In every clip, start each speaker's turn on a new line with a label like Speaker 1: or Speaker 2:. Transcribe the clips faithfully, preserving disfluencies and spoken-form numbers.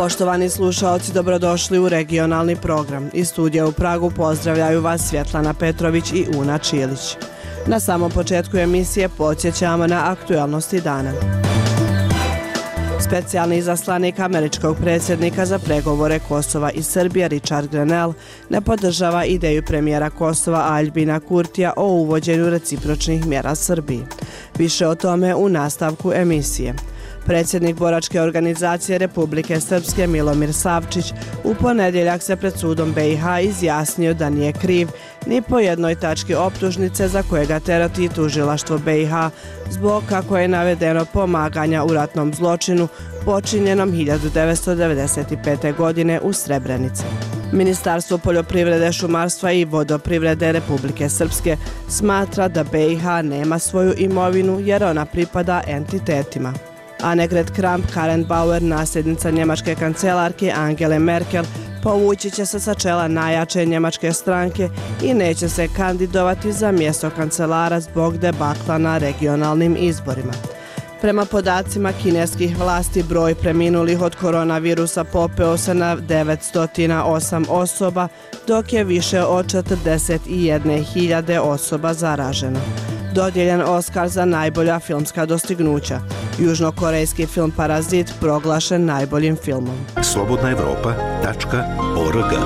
Speaker 1: Poštovani slušaoci, dobrodošli u regionalni program. Iz studija u Pragu pozdravljaju vas Svjetlana Petrović i Una Čilić. Na samom početku emisije podsjećamo na aktualnosti dana. Specijalni izaslanik američkog predsjednika za pregovore Kosova i Srbije Richard Grenell ne podržava ideju premijera Kosova Aljbina Kurtija o uvođenju recipročnih mjera Srbiji. Više o tome u nastavku emisije. Predsjednik boračke organizacije Republike Srpske Milomir Savčić u ponedjeljak se pred sudom B i H izjasnio da nije kriv ni po jednoj tački optužnice za kojega tereti tužilaštvo B i H zbog, kako je navedeno, pomaganja u ratnom zločinu počinjenom hiljadu devetsto devedeset pete. godine u Srebrenici. Ministarstvo poljoprivrede, šumarstva i vodoprivrede Republike Srpske smatra da B i H nema svoju imovinu jer ona pripada entitetima. Annegret Kramp-Karrenbauer, nasljednica njemačke kancelarke Angele Merkel, povući će se sa čela najjače njemačke stranke i neće se kandidovati za mjesto kancelara zbog debakla na regionalnim izborima. Prema podacima kineskih vlasti, broj preminulih od koronavirusa popeo se na devetsto osam osoba, dok je više od četrdeset jedne hiljade osoba zaraženo. Dodijeljen Oskar za najbolja filmska dostignuća. Južnokorejski film Parazit proglašen najboljim filmom.
Speaker 2: slobodna evropa tačka org.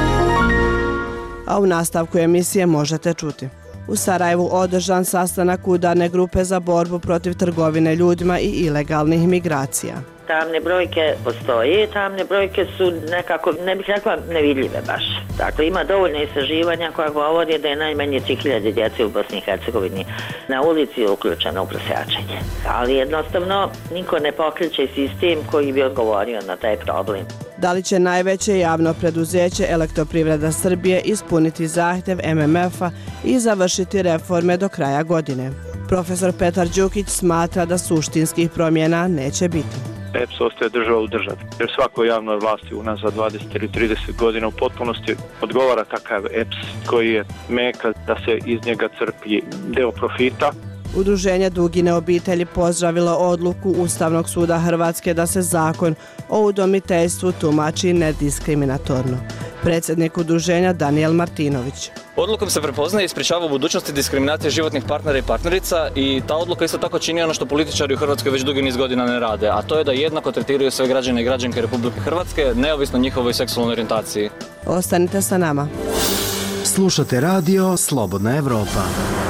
Speaker 1: A u nastavku emisije možete čuti. U Sarajevu održan sastanak udarne grupe za borbu protiv trgovine ljudima i ilegalnih migracija.
Speaker 3: Tamne brojke postoje, tamne brojke su nekako, ne bih rekla, nevidljive baš. Dakle, ima dovoljno istraživanja koja govori da je najmanje tri hiljade djece u Bosni i Hercegovini na ulici uključeno u prosjačenje. Ali jednostavno niko ne pokreće sistem koji bi odgovorio na taj problem.
Speaker 1: Da li će najveće javno preduzeće Elektroprivreda Srbije ispuniti zahtjev M M F-a i završiti reforme do kraja godine? Profesor Petar Đukić smatra da suštinskih promjena neće biti.
Speaker 4: E P S ostaje država u državi, jer svakoj javnoj vlasti unazad dvadeset ili trideset godina u potpunosti odgovara takav E P S koji je meka da se iz njega crpi deo profita.
Speaker 1: Udruženje Dugine obitelji pozdravilo odluku Ustavnog suda Hrvatske da se zakon o udomiteljstvu tumači nediskriminatorno. Predsjednik udruženja Daniel Martinović.
Speaker 5: Odlukom se prepoznaje i sprječava u budućnosti diskriminacije životnih partnera i partnerica i ta odluka isto tako čini ono što političari u Hrvatskoj već dugi niz godina ne rade, a to je da jednako tretiraju sve građane i građanke Republike Hrvatske neovisno njihovoj seksualnoj orijentaciji.
Speaker 1: Ostanite sa nama.
Speaker 2: Slušate radio Slobodna Evropa.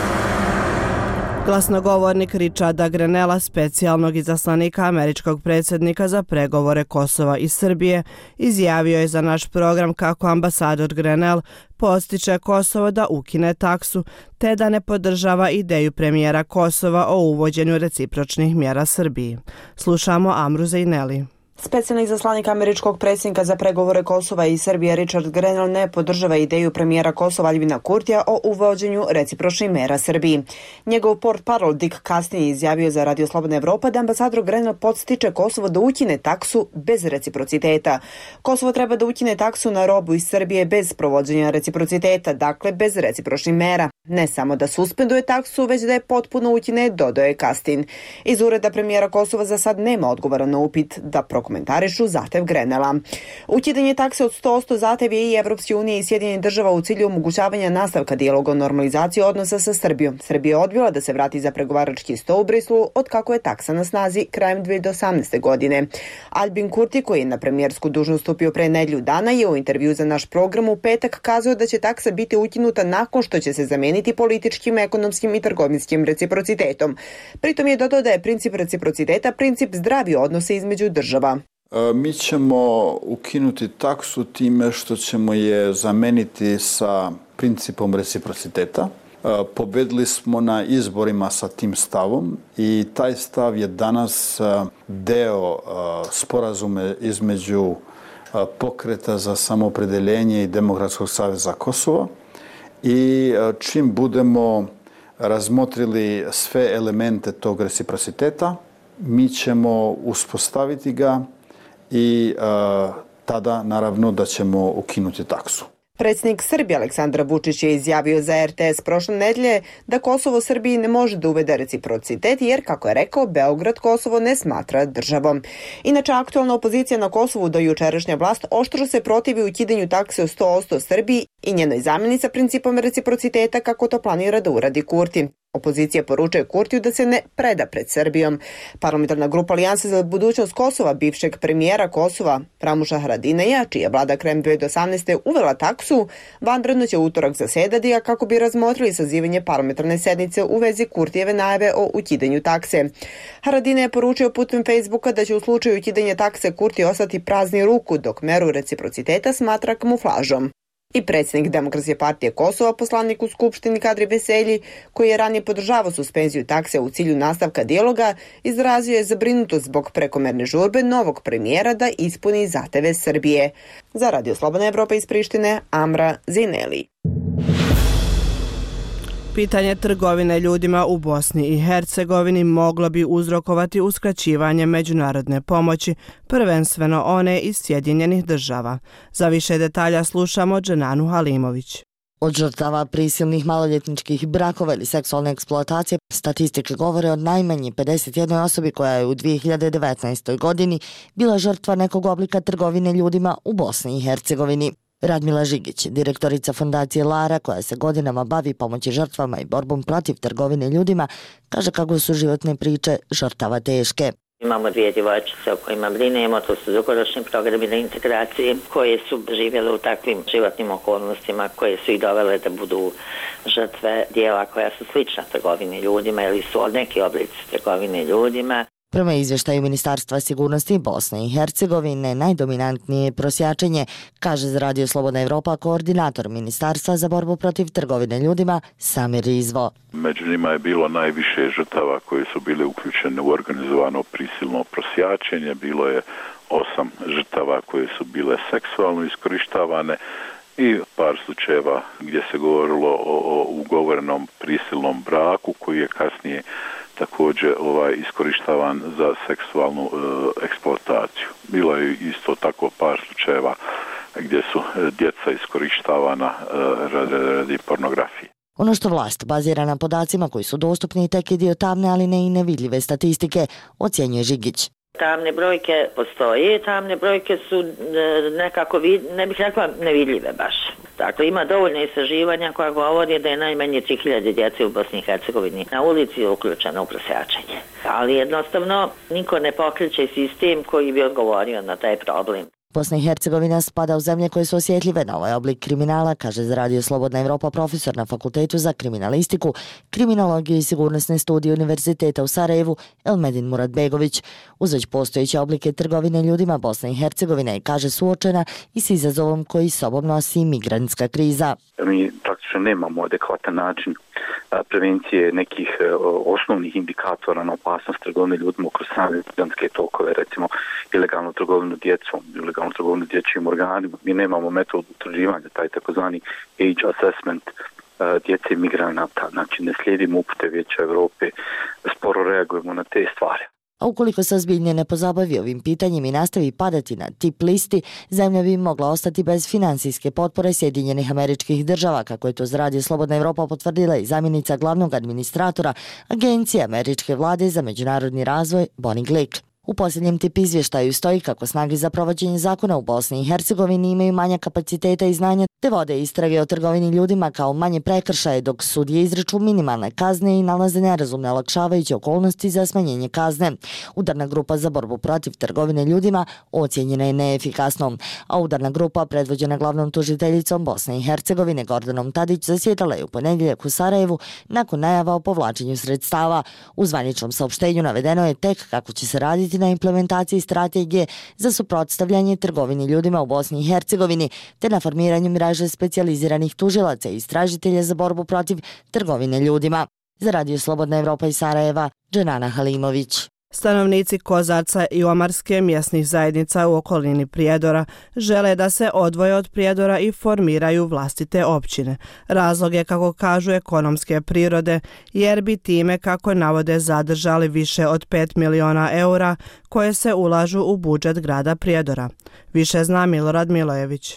Speaker 1: Glasnogovornik Richarda Grenella, specijalnog izaslanika američkog predsjednika za pregovore Kosova i Srbije, izjavio je za naš program kako ambasador Grenell postiče Kosovo da ukine taksu, te da ne podržava ideju premijera Kosova o uvođenju recipročnih mjera Srbiji. Slušamo Amru Zejneli.
Speaker 6: Specijalni izaslanik američkog predsjednika za pregovore Kosova i Srbije Richard Grenell ne podržava ideju premijera Kosova Aljbina Kurtija o uvođenju recipročnih mjera Srbiji. Njegov portparol Dick Castiny izjavio za Radio Slobodna Evropa da ambasador Grenell podstiče Kosovo da ukine taksu bez reciprociteta. Kosovo treba da ukine taksu na robu iz Srbije bez provođenja reciprociteta, dakle bez recipročnih mjera. Ne samo da suspenduje taksu, već da je potpuno ukine, dodaje Castin. Iz ureda premijera Kosova za sad nema odgovora na upit da prokomentarišu zahtev Grenella. Ukidanje takse od sto posto zahtev je i Evropske unije i Sjedinjenih država u cilju omogućavanja nastavka dijaloga o normalizaciji odnosa sa Srbijom. Srbija je odbila da se vrati za pregovarački sto u Brislu od kako je taksa na snazi krajem dvije hiljade osamnaeste. godine. Aljbin Kurti, koji je na premijersku dužnost stupio pre nedjelju dana, je u intervju za naš program u petak kazao da će taksa biti ukinuta nakon što će se zamijeniti političkim, ekonomskim i trgovinskim reciprocitetom. Pritom je dodao da je princip reciprociteta princip zdravi odnose između država.
Speaker 7: Mi ćemo ukinuti taksu time što ćemo je zameniti sa principom reciprociteta. Pobedili smo na izborima sa tim stavom i taj stav je danas deo sporazume između Pokreta za samoopredeljenje i Demokratskog saveza Kosova. I čim budemo razmotrili sve elemente tog reciprociteta, mi ćemo uspostaviti ga i uh, tada naravno da ćemo ukinuti taksu.
Speaker 6: Predsjednik Srbije Aleksandar Vučić je izjavio za R T S prošle nedelje da Kosovo Srbiji ne može da uvede reciprocitet jer, kako je rekao, Beograd Kosovo ne smatra državom. Inače, aktualna opozicija na Kosovu do jučerašnja vlast oštro se protivi ukidanju takse od sto posto Srbiji i njenoj zamjeni sa principom reciprociteta kako to planira da uradi Kurti. Opozicija poručuje Kurtiju da se ne preda pred Srbijom. Parlamentarna grupa Alijanse za budućnost Kosova, bivšeg premijera Kosova Ramuša Haradinaja, čija vlada krajem dve hiljade osamnaeste. uvela taksu, vanredno će utorak zasedati kako bi razmotrili sazivanje parlamentarne sednice u vezi Kurtijeve najave o ukidanju takse. Haradina je poručio putem Facebooka da će u slučaju ukidanja takse Kurti ostati prazni ruku, dok meru reciprociteta smatra kamuflažom. I predsjednik Demokratske partije Kosova, poslanik u Skupštini Kadri Veselji, koji je ranije podržavao suspenziju takse u cilju nastavka dijaloga, izrazio je zabrinutost zbog prekomerne žurbe novog premijera da ispuni zahteve Srbije. Za Radio Slobodna Evropa iz Prištine, Amra Zineli.
Speaker 1: Pitanje trgovine ljudima u Bosni i Hercegovini moglo bi uzrokovati uskraćivanje međunarodne pomoći, prvenstveno one iz Sjedinjenih država. Za više detalja slušamo Dženanu Halimović.
Speaker 8: Od žrtava prisilnih maloljetničkih brakova ili seksualne eksploatacije statistike govore o najmanje pedeset jednoj osobi koja je u dvije hiljade devetnaestoj. godini bila žrtva nekog oblika trgovine ljudima u Bosni i Hercegovini. Radmila Žigić, direktorica fondacije Lara, koja se godinama bavi pomoći žrtvama i borbom protiv trgovine ljudima, kaže kako su životne priče žrtava teške.
Speaker 3: Imamo dvije djevojčice o kojima brinemo, to su dugoročni programi na integraciji koje su živjele u takvim životnim okolnostima koje su ih dovele da budu žrtve dijela koja su slična trgovini ljudima ili su neki oblici trgovine ljudima.
Speaker 8: Prema izvještaju Ministarstva sigurnosti Bosne i Hercegovine, najdominantnije prosjačenje, kaže za Radio Slobodna Evropa koordinator Ministarstva za borbu protiv trgovine ljudima Samir Rizvo.
Speaker 9: Među njima je bilo najviše žrtava koje su bile uključene u organizovano prisilno prosjačenje. Bilo je osam žrtava koje su bile seksualno iskorištavane i par slučajeva gdje se govorilo o, o ugovorenom prisilnom braku koji je kasnije također ovaj iskorištavan za seksualnu e, eksploataciju. Bilo je isto tako par slučajeva gdje su djeca iskorištavana e, radi, radi pornografije.
Speaker 8: Ono što vlast bazira na podacima koji su dostupni tek je dio tamne, ali ne i nevidljive statistike, ocjenjuje Žigić.
Speaker 3: Tamne brojke postoje, tamne brojke su nekako, ne bih rekla nevidljive baš. Dakle, ima dovoljno istraživanja koja govori da je najmanje tri hiljade djece u Bosni i Hercegovini na ulici uključeno u prosjačenje. Ali jednostavno niko ne pokreće sistem koji bi odgovorio na taj problem.
Speaker 8: Bosna i Hercegovina spada u zemlje koje su osjetljive na ovaj oblik kriminala, kaže za Radio Slobodna Evropa profesor na Fakultetu za kriminalistiku, kriminologiju i sigurnosne studije Univerziteta u Sarajevu Elmedin Muratbegović. Uz već postojeće oblike trgovine ljudima, Bosna i Hercegovina je, kaže, suočena i s izazovom koji sobom nosi migrantska kriza.
Speaker 10: Mi praktično nemamo adekvatan način prevencije nekih osnovnih indikatora na opasnost trgovine ljudima kroz same migrantske tokove, recimo ilegalnu trgovinu djecom, ilegalnu trgovinu dječjim organima. Mi nemamo metodu utvrđivanja, taj takozvani age assessment djece migranata, znači ne slijedimo upute Vijeća Evrope, sporo reagujemo na te stvari.
Speaker 8: A ukoliko se ozbiljnije ne pozabavi ovim pitanjem i nastavi padati na tip listi, zemlja bi mogla ostati bez finansijske potpore Sjedinjenih Američkih Država, kako je to za Radio Slobodna Evropa potvrdila i zamjenica glavnog administratora Agencije Američke vlade za međunarodni razvoj Bonnie Glick. U posljednjem tip izvještaju stoji kako snage za provođenje zakona u Bosni i Hercegovini imaju manja kapaciteta i znanja te vode istrage o trgovini ljudima kao manje prekršaje, dok sudije izriču minimalne kazne i nalaze nerazumne olakšavajuće okolnosti za smanjenje kazne. Udarna grupa za borbu protiv trgovine ljudima ocijenjena je neefikasnom, a udarna grupa predvođena glavnom tužiteljicom Bosne i Hercegovine Gordanom Tadić zasjedala je u ponedjeljak u Sarajevu nakon najava o povlačenju sredstava. U zvaničnom saopštenju navedeno je tek kako će se raditi na implementaciji strategije za suprotstavljanje trgovini ljudima u Bosni i Hercegovini te na formiranju mreže specijaliziranih tužilaca i istražitelja za borbu protiv trgovine ljudima. Za Radio Slobodna Evropa iz Sarajeva, Dženana Halimović.
Speaker 1: Stanovnici Kozarca i Omarske mjesnih zajednica u okolini Prijedora žele da se odvoje od Prijedora i formiraju vlastite općine. Razlog je, kako kažu, ekonomske prirode, jer bi time, kako navode, zadržali više od pet miliona eura koje se ulažu u budžet grada Prijedora. Više zna Milorad Milojević.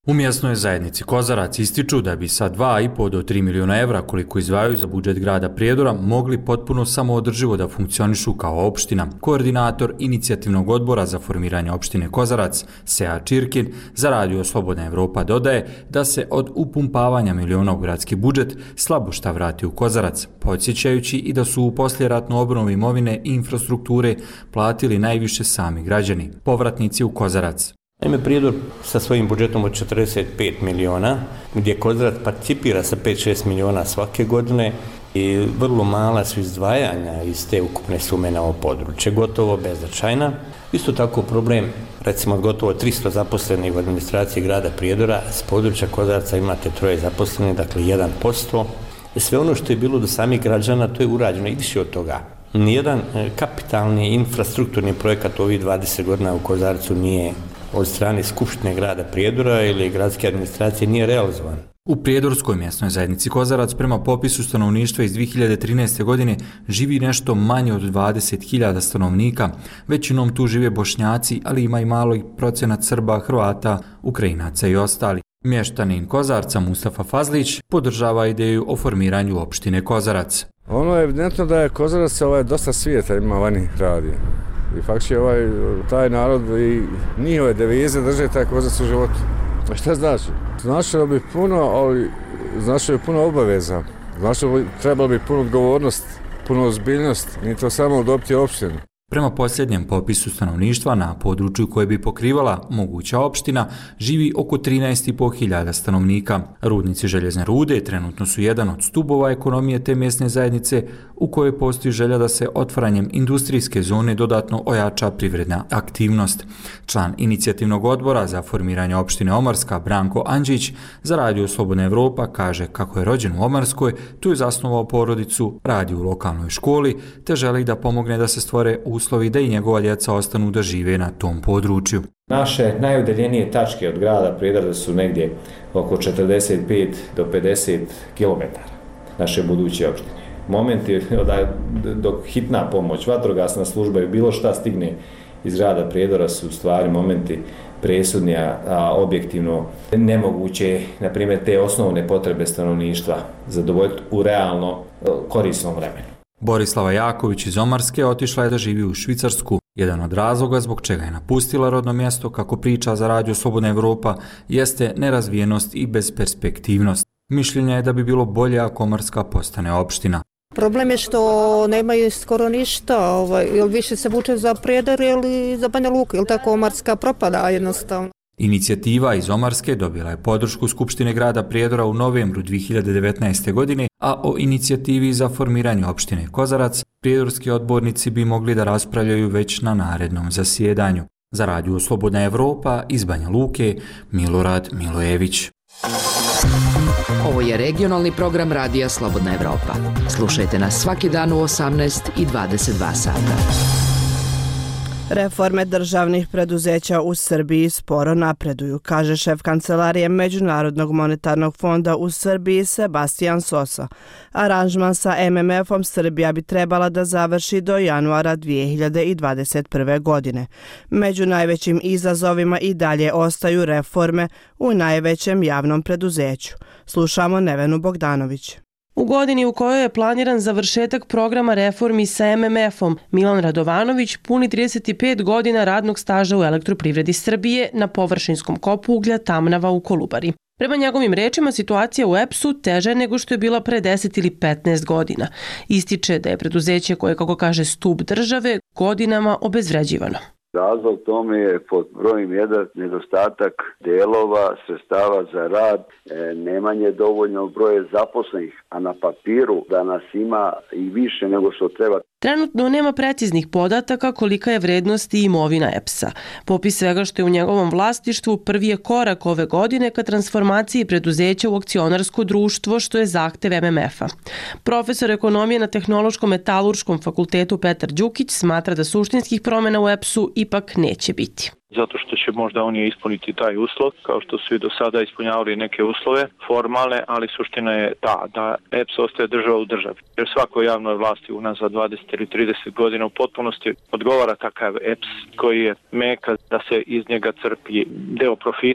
Speaker 11: U mjesnoj zajednici Kozarac ističu da bi sa dva i po do tri miliona evra koliko izdvajaju za budžet grada Prijedora mogli potpuno samoodrživo da funkcionišu kao opština. Koordinator inicijativnog odbora za formiranje opštine Kozarac, Seja Čirkin, za radio Slobodna Evropa dodaje da se od upumpavanja miliona u gradski budžet slabo šta vrati u Kozarac, podsjećajući i da su u poslijeratnu obnovu imovine i infrastrukture platili najviše sami građani, povratnici u Kozarac.
Speaker 12: Naime, Prijedor sa svojim budžetom od četrdeset pet miliona, gdje Kozarac participira sa pet do šest miliona svake godine i vrlo mala su izdvajanja iz te ukupne sume na ovo područje, gotovo beznačajna. Isto tako problem, recimo od gotovo tristo zaposlenih u administraciji grada Prijedora, s područja Kozarca imate troje zaposlenih, dakle jedan posto. Sve ono što je bilo do samih građana, to je urađeno i više od toga. Nijedan kapitalni infrastrukturni projekat u ovih dvadeset godina u Kozarcu nije od strane Skupštine grada Prijedora ili gradske administracije nije realizovan.
Speaker 11: U Prijedorskoj mjesnoj zajednici Kozarac prema popisu stanovništva iz dvije hiljade trinaeste. godine živi nešto manje od dvadeset hiljada stanovnika. Većinom tu žive Bošnjaci, ali ima i malo i procenat Srba, Hrvata, Ukrajinaca i ostali. Mještanin Kozarca Mustafa Fazlić podržava ideju o formiranju opštine Kozarac.
Speaker 13: Ono je evidentno da je Kozarac ovaj, dosta svijeta ima vani radi. I faktički ovaj, taj narod i njihove devize drže taj Kozarac u životu. A šta znači? Značilo bi puno, ali značilo bi puno obaveza. Značilo bi, trebalo bi puno odgovornost, puno ozbiljnost, nije to samo dobiti opštinu.
Speaker 11: Prema posljednjem popisu stanovništva na području koje bi pokrivala moguća opština živi oko trinaest i po hiljada stanovnika. Rudnici željezne rude trenutno su jedan od stubova ekonomije te mjesne zajednice u kojoj postoji želja da se otvaranjem industrijske zone dodatno ojača privredna aktivnost. Član inicijativnog odbora za formiranje opštine Omarska Branko Andžić za radio Slobodna Evropa kaže kako je rođen u Omarskoj, tu je zasnovao porodicu, radi u lokalnoj školi te želi da pomogne da se stvore uslovi da i njegova djeca ostanu da žive na tom području.
Speaker 14: Naše najudaljenije tačke od grada Prijedora su negdje oko četrdeset pet do pedeset kilometara naše buduće opštine. Momenti dok hitna pomoć, vatrogasna služba i bilo šta stigne iz grada Prijedora su u stvari momenti presudni, a objektivno nemoguće, na primjer, te osnovne potrebe stanovništva zadovoljiti u realno korisnom vremenu.
Speaker 11: Borislava Jaković iz Omarske otišla je da živi u Švicarsku. Jedan od razloga zbog čega je napustila rodno mjesto, kako priča za radio Slobodna Evropa, jeste nerazvijenost i bezperspektivnost. Mišljenja je da bi bilo bolje ako Omarska postane opština.
Speaker 15: Problem je što nemaju skoro ništa, ovaj, ili više se vuče za Prijedor ili za Banja Luku, ili tako Omarska propada jednostavno.
Speaker 11: Inicijativa iz Omarske dobila je podršku Skupštine grada Prijedora u novembru dvije hiljade devetnaeste. godine, a o inicijativi za formiranje opštine Kozarac prijedorski odbornici bi mogli da raspravljaju već na narednom zasjedanju. Za radio Slobodna Evropa iz Banja Luke, Milorad Milojević.
Speaker 16: Ovo je regionalni program radija Slobodna Evropa. Slušajte nas svaki dan u osamnaest i dvadeset dva sata.
Speaker 1: Reforme državnih preduzeća u Srbiji sporo napreduju, kaže šef kancelarije Međunarodnog monetarnog fonda u Srbiji Sebastian Sosa. Aranžman sa M M F-om Srbija bi trebala da završi do januara dvije hiljade dvadeset prve. godine. Među najvećim izazovima i dalje ostaju reforme u najvećem javnom preduzeću. Slušamo Nevenu Bogdanović.
Speaker 17: U godini u kojoj je planiran završetak programa reformi sa M M F-om, Milan Radovanović puni trideset pet godina radnog staža u Elektroprivredi Srbije na površinskom kopu uglja Tamnava u Kolubari. Prema njegovim rečima, situacija u E P S-u teža je nego što je bila pre deset ili petnaest godina. Ističe da je preduzeće koje, kako kaže, stup države, godinama obezvređivano.
Speaker 18: Razlog tome je pod brojem jedan nedostatak delova, sredstava za rad, e, nemanje dovoljno broje zaposlenih, a na papiru da nas ima i više nego što treba.
Speaker 17: Trenutno nema preciznih podataka kolika je vrednost i imovina E P S-a. Popis svega što je u njegovom vlasništvu prvi je korak ove godine ka transformaciji preduzeća u akcionarsko društvo, što je zahtev M M F-a. Profesor ekonomije na Tehnološkom metalurškom fakultetu Petar Đukić smatra da suštinskih promjena u E P S-u ipak neće biti.
Speaker 4: Zato što će možda oni ispuniti taj uslov, kao što su i do sada ispunjavali neke uslove formalne, ali suština je ta da E P S ostaje država u državi. Jer svakoj javnoj vlasti unazad dvadeset ili trideset godina u potpunosti odgovara takav E P S koji je meka da se iz njega crpi deo profita.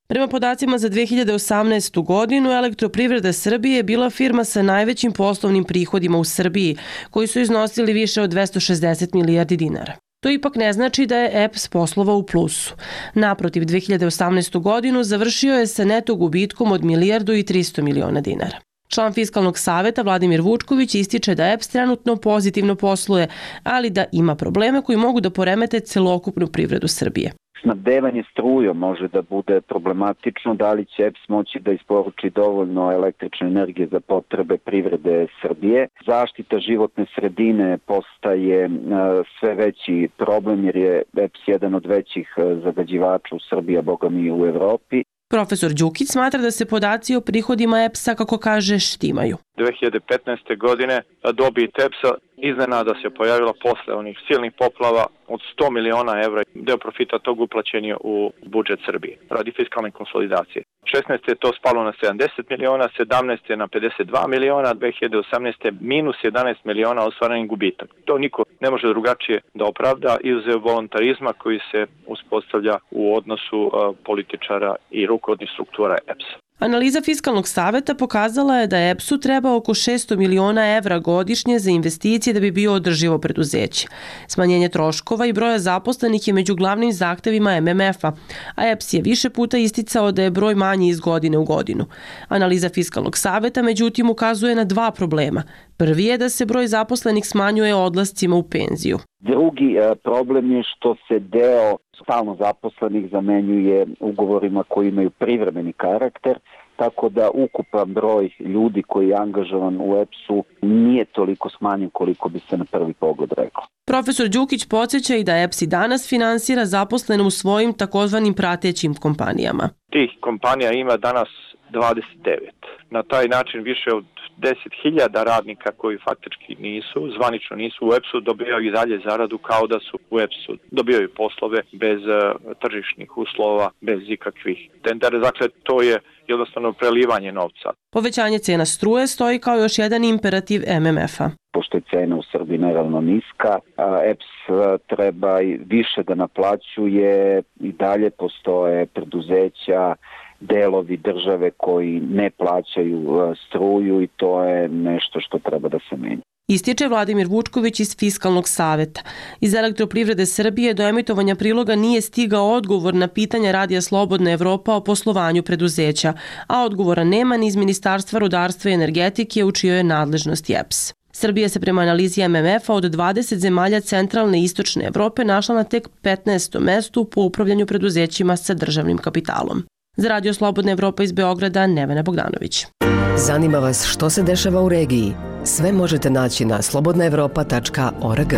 Speaker 17: Prema podacima za dve hiljade osamnaestu. godinu, Elektroprivreda Srbije je bila firma sa najvećim poslovnim prihodima u Srbiji, koji su iznosili više od dvesta šezdeset milijardi dinara. To ipak ne znači da je E P S poslovao u plusu. Naprotiv, dve hiljade osamnaestu. godinu završio je sa neto gubitkom od milijardu i trista miliona dinara. Član Fiskalnog saveta Vladimir Vučković ističe da E P S trenutno pozitivno posluje, ali da ima probleme koji mogu da poremete celokupnu privredu Srbije.
Speaker 19: Snabdevanje strujom može da bude problematično, da li će E P S moći da isporuči dovoljno električne energije za potrebe privrede Srbije. Zaštita životne sredine postaje sve veći problem jer je E P S jedan od većih zagađivača u Srbiji, a boga mi u Evropi.
Speaker 17: Profesor Đukić smatra da se podaci o prihodima E P S-a, kako kaže, štimaju.
Speaker 4: dve hiljade petnaeste. godine dobit E P S-a iznenada se pojavila posle onih silnih poplava od sto miliona evra. Deo profita tog uplaćen je u budžet Srbije radi fiskalne konsolidacije. šesnaeste. je to spalo na sedamdeset miliona, sedamnaeste. na pedeset dva miliona, dve hiljade osamnaeste. minus jedanaest miliona ostvaren gubitak. To niko ne može drugačije da opravda izuzev voluntarizma koji se uspostavlja u odnosu uh, političara i rukovodnih struktura E P S-a.
Speaker 17: Analiza Fiskalnog saveta pokazala je da E P S-u treba oko šesto miliona evra godišnje za investicije da bi bio održivo preduzeće. Smanjenje troškova i broja zaposlenih je među glavnim zahtevima M M F-a, a E P S je više puta isticao da je broj manji iz godine u godinu. Analiza Fiskalnog saveta međutim ukazuje na dva problema. Prvi je da se broj zaposlenih smanjuje odlascima u penziju.
Speaker 19: Drugi problem je što se deo stalno zaposlenih zamenjuje ugovorima koji imaju privremeni karakter, tako da ukupan broj ljudi koji je angažovan u E P S-u nije toliko smanjen koliko bi se na prvi pogled reklo.
Speaker 17: Profesor Đukić podsjeća i da E P S i danas finansira zaposlene u svojim takozvanim pratećim kompanijama.
Speaker 4: Tih kompanija ima danas dvadeset devet. Na taj način više od deset hiljada radnika koji faktički nisu, zvanično nisu u E P S-u, dobijaju i dalje zaradu kao da su u E P S-u. Dobijaju poslove bez uh, tržišnih uslova, bez ikakvih tendera. Dakle, to je jednostavno prelivanje novca.
Speaker 17: Povećanje cena struje stoji kao još jedan imperativ M M F-a.
Speaker 19: Pošto je cena u Srbiji nerealno niska, E P S treba i više da naplaćuje, i dalje postoje preduzeća, delovi države koji ne plaćaju struju i to je nešto što treba da se menja.
Speaker 17: Ističe Vladimir Vučković iz Fiskalnog saveta. Iz Elektroprivrede Srbije do emitovanja priloga nije stigao odgovor na pitanja Radija Slobodna Evropa o poslovanju preduzeća, a odgovora nema ni iz Ministarstva rudarstva i energetike u čijoj je nadležnosti E P S. Srbija se prema analizi M M F-a od dvadeset zemalja centralne i istočne Evrope našla na tek petnaestom mestu po upravljanju preduzećima sa državnim kapitalom. Za Radio Slobodna Evropa iz Beograda, Nevena Bogdanović.
Speaker 20: Zanima vas što se dešava u regiji? Sve možete naći na slobodna evropa tačka org.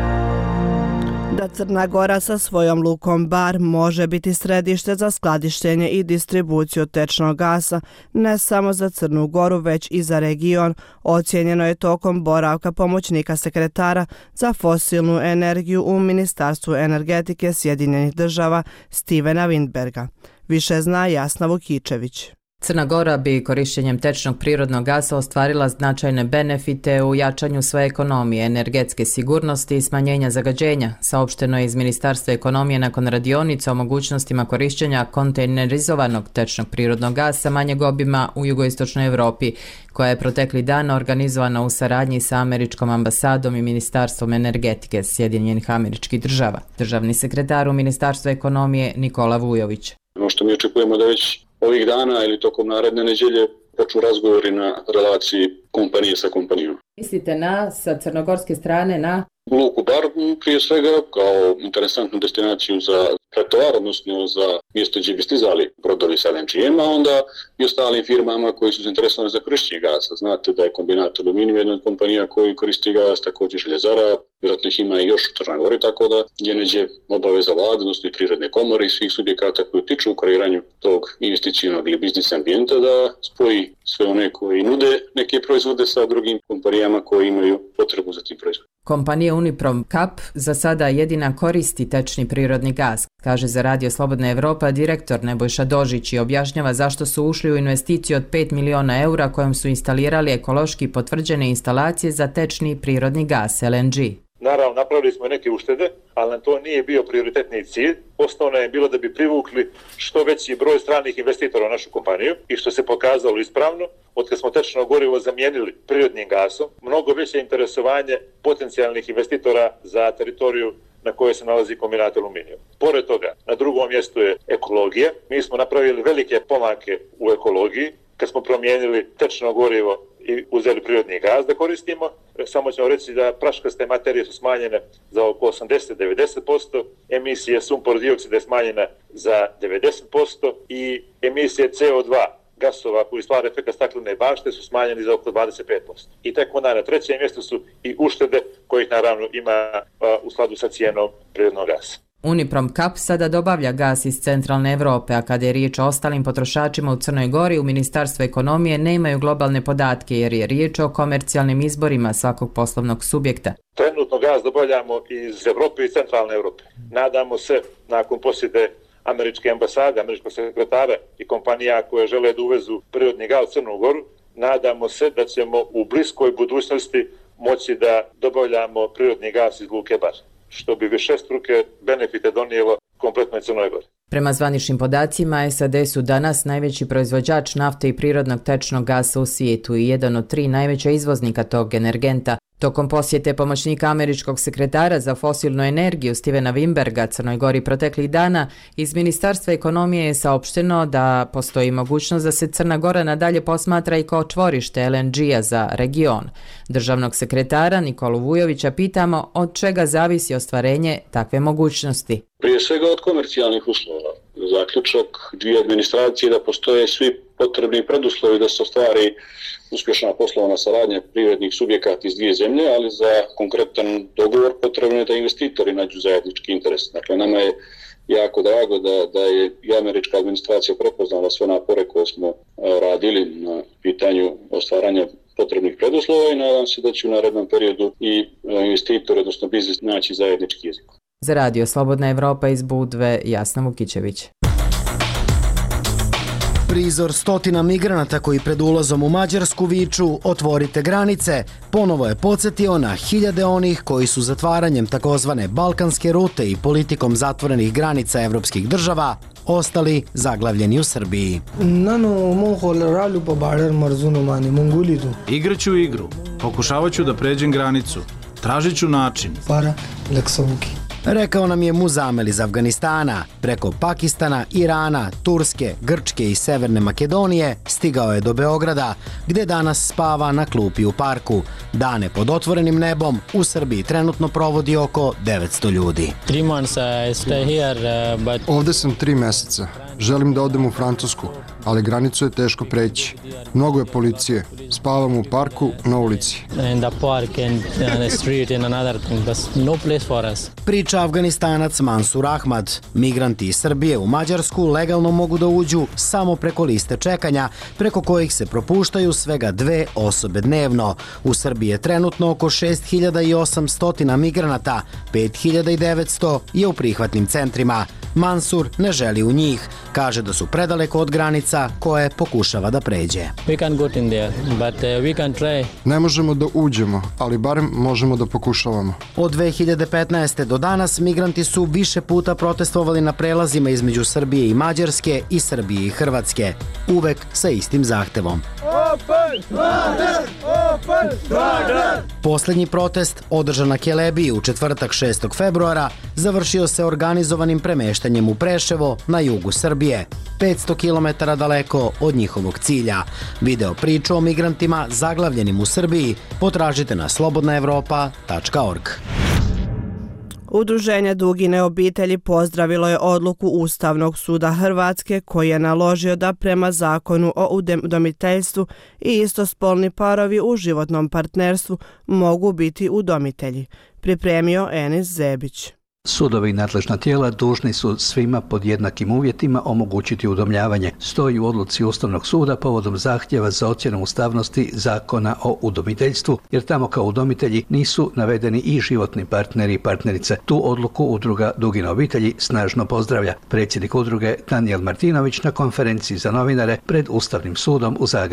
Speaker 1: Da Crna Gora sa svojom lukom Bar može biti središte za skladištenje i distribuciju tečnog gasa, ne samo za Crnu Goru, već i za region, ocijenjeno je tokom boravka pomoćnika sekretara za fosilnu energiju u Ministarstvu energetike Sjedinjenih država Stevena Windberga. Više zna Jasna Vukičević.
Speaker 21: Crna Gora bi korišćenjem tečnog prirodnog gasa ostvarila značajne benefite u jačanju svoje ekonomije, energetske sigurnosti i smanjenja zagađenja, saopšteno je iz Ministarstva ekonomije nakon radionica o mogućnostima korišćenja kontejnerizovanog tečnog prirodnog gasa manjeg obima u jugoistočnoj Evropi, koja je protekli dan organizovana u saradnji sa Američkom ambasadom i Ministarstvom energetike Sjedinjenih Američkih Država. Državni sekretar u Ministarstvu ekonomije Nikola Vujović.
Speaker 22: Ono što mi očekujemo da već ovih dana ili tokom naredne neđelje počnu razgovori na relaciji kompanije sa kompanijom.
Speaker 21: Mislite na, sa crnogorske strane, na?
Speaker 22: Luku Bar prije svega kao interesantnu destinaciju za pretovar, odnosno za mjesto gdje bi stizali brodovi sa L N G-em, a onda i ostalim firmama koji su zainteresovani za korištenje gasa. Znate da je Kombinat Aluminijum jedna od kompanija koji koristi gas, također Željezara, vjerojatno ih ima i još u Crnoj Gori, tako da je neđe obaveza vlade, odnosno i Prirodne komore i svih subjekata koji tiču u kreiranju tog investicijnog ili biznis ambijenta da spoji sve one koji nude neke proizvode sa drugim kompanijama koji imaju potrebu za tim proizvodom.
Speaker 21: Kompanija Uniprom Kap za sada jedina koristi tečni prirodni gas, kaže za Radio Slobodna Evropa direktor Nebojša Dožić i objašnjava zašto su ušli u investiciju od pet miliona eura kojom su instalirali ekološki potvrđene instalacije za tečni prirodni gas L N G.
Speaker 2: Naravno, napravili smo neke uštede, ali nam to nije bio prioritetni cilj. Osnovno je bilo da bi privukli što veći broj stranih investitora u našu kompaniju i što se pokazalo ispravno, od kad smo tečno gorivo zamijenili prirodnim gasom, mnogo veće interesovanje potencijalnih investitora za teritoriju na kojoj se nalazi kombinat aluminijum. Pored toga, na drugom mjestu je ekologija. Mi smo napravili velike pomake u ekologiji kad smo promijenili tečno gorivo i uzeli prirodni gaz da koristimo. Samo ćemo reći da praškaste materije su smanjene za oko osamdeset do devedeset posto, emisije sumpor dioksida je smanjena za devedeset posto i emisije C O dva gasova koji stvara efekt staklene bašte su smanjeni za oko dvadeset pet posto. I tek onda na trećem mjestu su i uštede kojih naravno ima u skladu sa cijenom prirodnog gasa.
Speaker 21: Uniprom Kap sada dobavlja gas iz centralne Evrope, a kada je riječ o ostalim potrošačima u Crnoj Gori, u Ministarstvu ekonomije nemaju globalne podatke jer je riječ o komercijalnim izborima svakog poslovnog subjekta.
Speaker 2: Trenutno gaz dobavljamo iz Evrope i centralne Evrope. Nadamo se, nakon posjede američke ambasade, američkog sekretara i kompanija koje žele da uvezu prirodni gaz u Crnu Goru, nadamo se da ćemo u bliskoj budućnosti moći da dobavljamo prirodni gaz iz luke Bar, što bi višestruke benefite donijelo kompletnoj Crnoj Gori.
Speaker 21: Prema zvaničnim podacima, S A D su danas najveći proizvođač nafte i prirodnog tečnog gasa u svijetu i jedan od tri najveća izvoznika tog energenta. Tokom posjete pomoćnika američkog sekretara za fosilnu energiju Stevena Wimberga Crnoj Gori proteklih dana, iz Ministarstva ekonomije je saopšteno da postoji mogućnost da se Crna Gora nadalje posmatra i kao čvorište L N G-a za region. Državnog sekretara Nikolu Vujovića pitamo od čega zavisi ostvarenje takve mogućnosti.
Speaker 22: Prije svega od komercijalnih uslova. Zaključak dvije administracije da postoje svi potrebni preduslovi da se ostvari uspješna poslovna saradnja privrednih subjekata iz dvije zemlje, ali za konkretan dogovor potrebno je da investitori nađu zajednički interes. Dakle, nama je jako drago da, da je i američka administracija prepoznala sve napore koje smo radili na pitanju ostvaranja potrebnih preduslova i nadam se da će u narednom periodu i investitori, odnosno biznis, naći zajednički jezik.
Speaker 21: Za Radio Slobodna Evropa iz Budve, Jasna Vukićević.
Speaker 5: Prizor stotina migranata koji pred ulazom u Mađarsku viču "Otvorite granice" ponovo je podsjetio na hiljade onih koji su zatvaranjem takozvane balkanske rute i politikom zatvorenih granica evropskih država ostali zaglavljeni u Srbiji.
Speaker 23: Igraću igru, pokušavat ću da pređem granicu, tražit ću način.
Speaker 5: Rekao nam je Muzamel iz Afganistana. Preko Pakistana, Irana, Turske, Grčke i Severne Makedonije stigao je do Beograda, gde danas spava na klupi u parku. Dane pod otvorenim nebom u Srbiji trenutno provodi oko devetsto ljudi.
Speaker 24: Ovde sam tri meseca. Želim da odem u Francusku, ali granicu je teško preći. Mnogo je policije. Spavam u parku, na ulici.
Speaker 5: Priča Afganistanac Mansur Ahmad. Migranti iz Srbije u Mađarsku legalno mogu da uđu samo preko liste čekanja, preko kojih se propuštaju svega dve osobe dnevno. U Srbiji je trenutno oko šest hiljada osamsto migranata, pet hiljada devetsto je u prihvatnim centrima. Mansur ne želi u njih. Kaže da su predaleko od granica koje pokušava da pređe.
Speaker 24: Ne možemo da uđemo, ali barem možemo da pokušavamo.
Speaker 5: Od dve hiljade petnaeste. do danas migranti su više puta protestovali na prelazima između Srbije i Mađarske i Srbije i Hrvatske. Uvek sa istim zahtevom. Poslednji protest, održan na Kelebiji u četvrtak šestog februara, završio se organizovanim premeštanjem u Preševo na jugu Srbije, petsto kilometara daleko od njihovog cilja. Video priču o migrantima zaglavljenim u Srbiji potražite na slobodna evropa tačka org.
Speaker 1: Udruženje Dugine obitelji pozdravilo je odluku Ustavnog suda Hrvatske koji je naložio da prema zakonu o udomiteljstvu i istospolni parovi u životnom partnerstvu mogu biti udomitelji. Pripremio Enis Zebić.
Speaker 25: Sudovi i nadležna tijela dužni su svima pod jednakim uvjetima omogućiti udomljavanje, stoji u odluci Ustavnog suda povodom zahtjeva za ocjenu ustavnosti zakona o udomiteljstvu, jer tamo kao udomitelji nisu navedeni i životni partneri i partnerice. Tu odluku udruga Dugine obitelji snažno pozdravlja. Predsjednik udruge Danijel Martinović na konferenciji za novinare pred Ustavnim sudom u Zagrebu.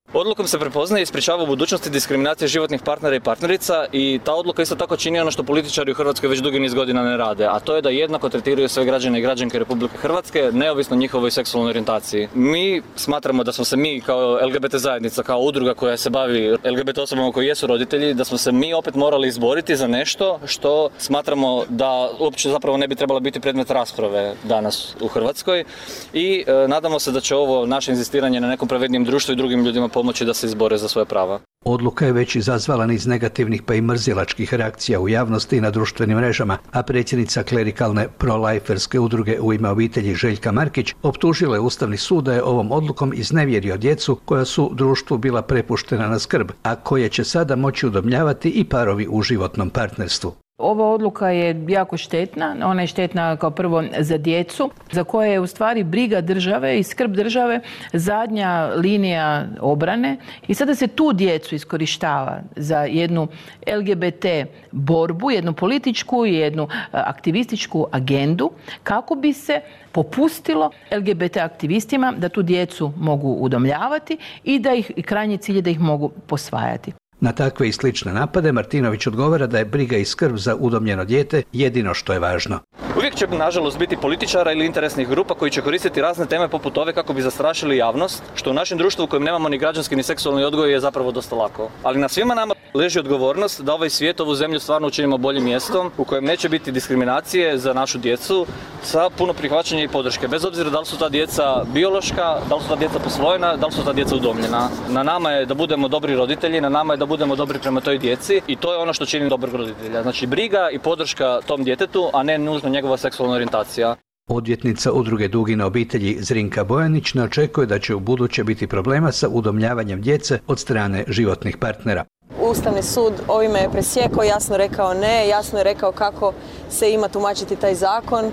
Speaker 3: Odlukom se prepoznaje i sprječava u budućnosti diskriminacije životnih partnera i partnerica i ta odluka isto tako čini ono što političari u Hrvatskoj već dugi niz godina ne rade, a to je da jednako tretiraju sve građane i građanke Republike Hrvatske neovisno njihovoj seksualnoj orijentaciji. Mi smatramo da smo se mi kao L G B T zajednica, kao udruga koja se bavi L G B T osobama koji jesu roditelji, da smo se mi opet morali izboriti za nešto što smatramo da uopće zapravo ne bi trebalo biti predmet rasprave danas u Hrvatskoj i e, nadamo se da će ovo naše inzistiranje na nekom pravednijem društvu i drugim ljudima pomoći da se izbore za svoje prava.
Speaker 25: Odluka je već izazvala niz negativnih pa i mrzilačkih reakcija u javnosti i na društvenim mrežama, a predsjednica klerikalne pro-liferske udruge U ime obitelji Željka Markić optužila je Ustavni sud da je ovom odlukom iznevjerio djecu koja su društvu bila prepuštena na skrb, a koje će sada moći udomljavati i parovi u životnom partnerstvu.
Speaker 6: Ova odluka je jako štetna. Ona je štetna kao prvo za djecu, za koje je u stvari briga države i skrb države zadnja linija obrane i sada se tu djecu iskorištava za jednu L G B T borbu, jednu političku i jednu aktivističku agendu kako bi se popustilo L G B T aktivistima da tu djecu mogu udomljavati i da ih i krajnji cilj je da ih mogu posvajati.
Speaker 25: Na takve i slične napade Martinović odgovara da je briga i skrb za udomljeno dijete jedino što je važno.
Speaker 3: Uvijek će nažalost biti političara ili interesnih grupa koji će koristiti razne teme poput ove kako bi zastrašili javnost, što u našem društvu u kojem nemamo ni građanski ni seksualni odgoj je zapravo dosta lako. Ali na svima nama leži odgovornost da ovaj svijet, ovu zemlju stvarno učinimo boljim mjestom u kojem neće biti diskriminacije za našu djecu sa puno prihvaćanja i podrške. Bez obzira da li su ta djeca biološka, da li su ta djeca posvojena, da li su ta djeca udomljena. Na nama je da budemo dobri roditelji, na nama je da budemo dobri prema toj djeci i to je ono što čini dobrog roditelja. Znači briga i podrška tom djetetu, a ne nužno njegova seksualna orijentacija.
Speaker 25: Odvjetnica udruge Dugine obitelji Zrinka Bojanić ne očekuje da će u buduće biti problema sa udomljavanjem djece od strane životnih partnera.
Speaker 7: Ustavni sud ovime je presjekao, jasno rekao ne, jasno je rekao kako se ima tumačiti taj zakon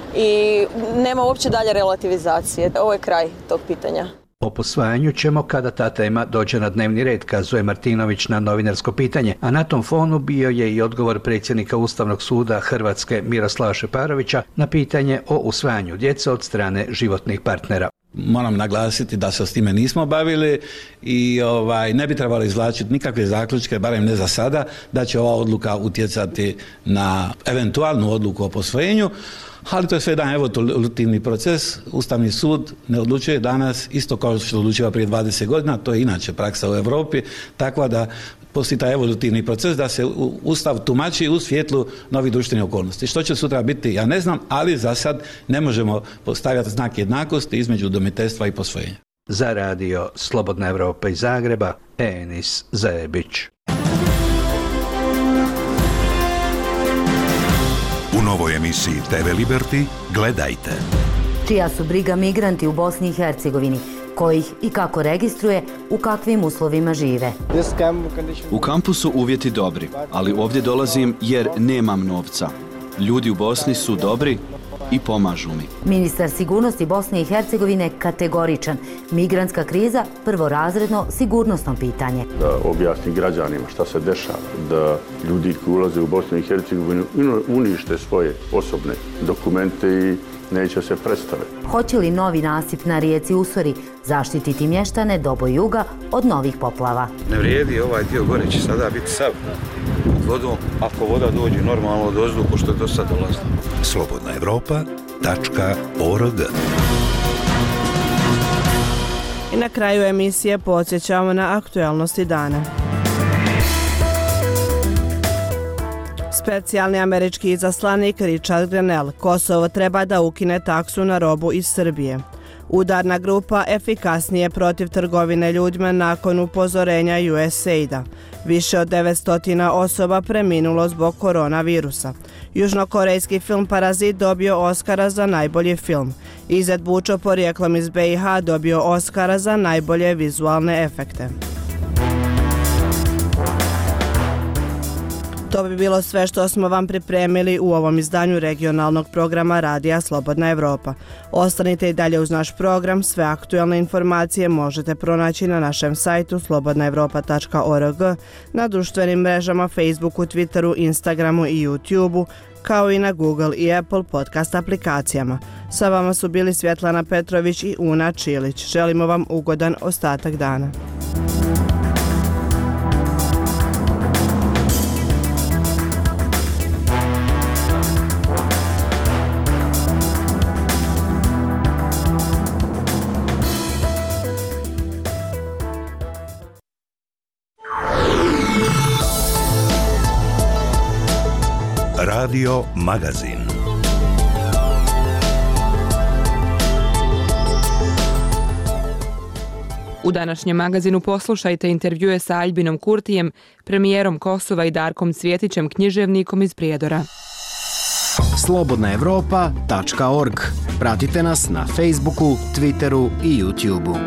Speaker 7: i nema uopće dalje relativizacije. Ovo je kraj tog pitanja.
Speaker 25: O posvajanju ćemo kada ta tema dođe na dnevni red, kazuje Martinović na novinarsko pitanje, a na tom fonu bio je i odgovor predsjednika Ustavnog suda Hrvatske Miroslava Šeparovića na pitanje o usvajanju djece od strane životnih partnera.
Speaker 9: Moram naglasiti da se s time nismo bavili i ovaj, ne bi trebalo izvlačiti nikakve zaključke, barem ne za sada, da će ova odluka utjecati na eventualnu odluku o posvojenju, ali to je sve jedan evolutivni proces. Ustavni sud ne odlučuje danas isto kao što odlučiva prije dvadeset godina, to je inače praksa u Europi, takva da postoji taj evolutivni proces da se Ustav tumači u svjetlu novih društvenih okolnosti. Što će sutra biti, ja ne znam, ali za sad ne možemo postavljati znak jednakosti između udomiteljstva i posvojenja.
Speaker 25: Za radio Slobodna Evropa iz Zagreba, Enis Zajebić.
Speaker 10: U novoj emisiji T V Liberty gledajte.
Speaker 26: Čija su briga migranti u Bosni i Hercegovini, kojih i kako registruje, u kakvim uslovima žive.
Speaker 27: U kampu su uvjeti dobri, ali ovdje dolazim jer nemam novca. Ljudi u Bosni su dobri i pomažu mi.
Speaker 26: Ministar sigurnosti Bosne i Hercegovine kategoričan. Migrantska kriza prvorazredno sigurnosno pitanje.
Speaker 28: Da objasni građanima šta se dešava, da ljudi koji ulaze u Bosnu i Hercegovinu unište svoje osobne dokumente i neće se predstaviti.
Speaker 26: Hoće li novi nasip na rijeci Usori zaštititi mještane Dobo juga od novih poplava?
Speaker 29: Ne vrijedi ovaj dio gore, će sada biti sav pod vodom, ako voda dođe normalno od ozduhu što je do sad dolazilo.
Speaker 10: slobodna evropa tačka org.
Speaker 1: I na kraju emisije podsjećamo na aktualnosti dana. Specijalni američki izaslanik Richard Grenell: Kosovo treba da ukine taksu na robu iz Srbije. Udarna grupa efikasnije protiv trgovine ljudima nakon upozorenja U S A I D-a. Više od devetsto osoba preminulo zbog koronavirusa. Južnokorejski film Parazit dobio Oskara za najbolji film. Izet Bučo, porijeklom iz B i H, dobio Oskara za najbolje vizualne efekte. To bi bilo sve što smo vam pripremili u ovom izdanju regionalnog programa Radija Slobodna Evropa. Ostanite i dalje uz naš program. Sve aktualne informacije možete pronaći na našem sajtu slobodna evropa tačka org, na društvenim mrežama Facebooku, Twitteru, Instagramu i YouTubeu, kao i na Google i Apple podcast aplikacijama. Sa vama su bili Svjetlana Petrović i Una Čilić. Želimo vam ugodan ostatak dana.
Speaker 10: Radio Magazin.
Speaker 4: U današnjem magazinu poslušajte intervjue sa Aljbinom Kurtijem, premijerom Kosova i Darkom Cvjetićem, književnikom iz Prijedora.
Speaker 5: slobodna evropa tačka org. Pratite nas na Facebooku, Twitteru i YouTubeu.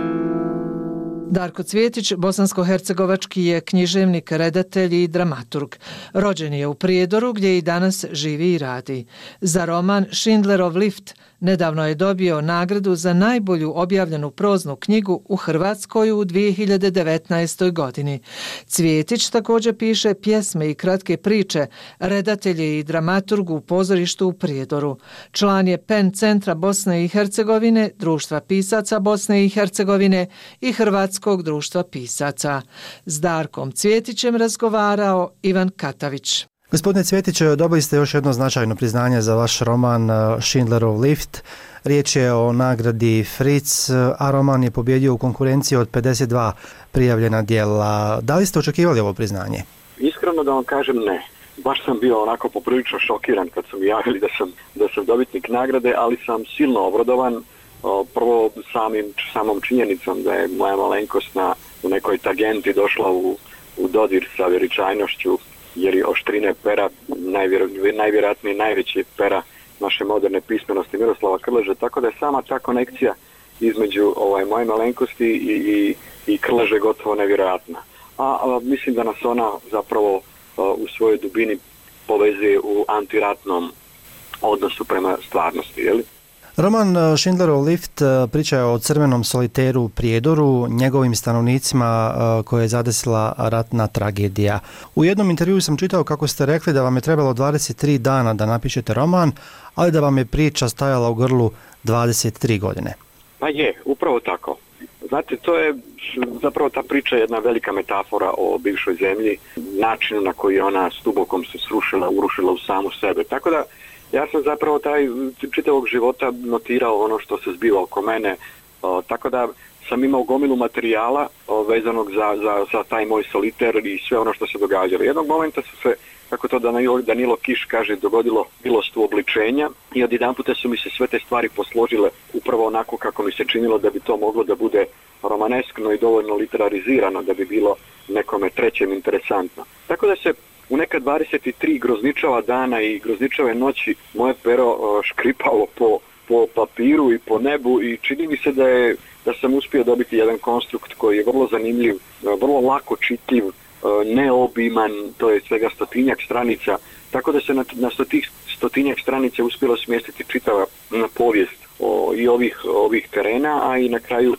Speaker 8: Darko Cvjetić, bosansko-hercegovački je književnik, redatelj i dramaturg. Rođen je u Prijedoru gdje i danas živi i radi. Za roman Schindlerov lift nedavno je dobio nagradu za najbolju objavljenu proznu knjigu u Hrvatskoj u dvije hiljade devetnaestoj. godini. Cvjetić također piše pjesme i kratke priče, redatelj je i dramaturg u pozorištu u Prijedoru. Član je Pen centra Bosne i Hercegovine, Društva pisaca Bosne i Hercegovine i Hrvatskog društva pisaca. S Darkom Cvjetićem razgovarao Ivan Katavić.
Speaker 11: Gospodine Cvjetić, dobili ste još jedno značajno priznanje za vaš roman Schindlerov lift. Riječ je o nagradi Fritz, a roman je pobjedio u konkurenciji od pedeset dva prijavljena djela. Da li ste očekivali ovo priznanje?
Speaker 12: Iskreno da vam kažem ne. Baš sam bio onako poprilično šokiran kad su mi javili da sam, da sam dobitnik nagrade, ali sam silno obradovan. Prvo samim, samom činjenicom da je moja malenkost na, u nekoj tangenti došla u, u dodir sa veličajnošću, jer je oštrine pera najvjer, najvjerojatnije najveće pera naše moderne pismenosti Miroslava Krleže, tako da je sama ta konekcija između ovaj, moje malenkosti i, i, i Krleže gotovo nevjerojatna. A, a mislim da nas ona zapravo a, u svojoj dubini povezuje u antiratnom odnosu prema stvarnosti, je li?
Speaker 11: Roman Schindlerov lift priča je o crvenom soliteru u Prijedoru, njegovim stanovnicima koje je zadesila ratna tragedija. U jednom intervjuu sam čitao kako ste rekli da vam je trebalo dvadeset tri dana da napišete roman, ali da vam je priča stajala u grlu dvadeset tri godine.
Speaker 12: Pa je, upravo tako. Znate, to je zapravo ta priča jedna velika metafora o bivšoj zemlji, načinu na koji ona stubokom se srušila, urušila u samu sebe. Tako da ja sam zapravo taj čitavog života notirao ono što se zbiva oko mene, o, tako da sam imao gomilu materijala o, vezanog za, za, za taj moj soliter i sve ono što se događalo. Jednog momenta su se, kako to Danilo, Danilo Kiš kaže, dogodilo milost u obličenja i odjedanputa su mi se sve te stvari posložile upravo onako kako mi se činilo da bi to moglo da bude romaneskno i dovoljno literarizirano da bi bilo nekome trećem interesantno. Tako da se u neka dvadeset tri grozničava dana i grozničave noći moje pero škripalo po, po papiru i po nebu i čini mi se da, je, da sam uspio dobiti jedan konstrukt koji je vrlo zanimljiv, vrlo lako čitljiv, neobiman, to je svega stotinjak stranica, tako da se na, na stotih, stotinjak stranica uspjelo smjestiti čitava povijest o, i ovih, ovih terena, a i na kraju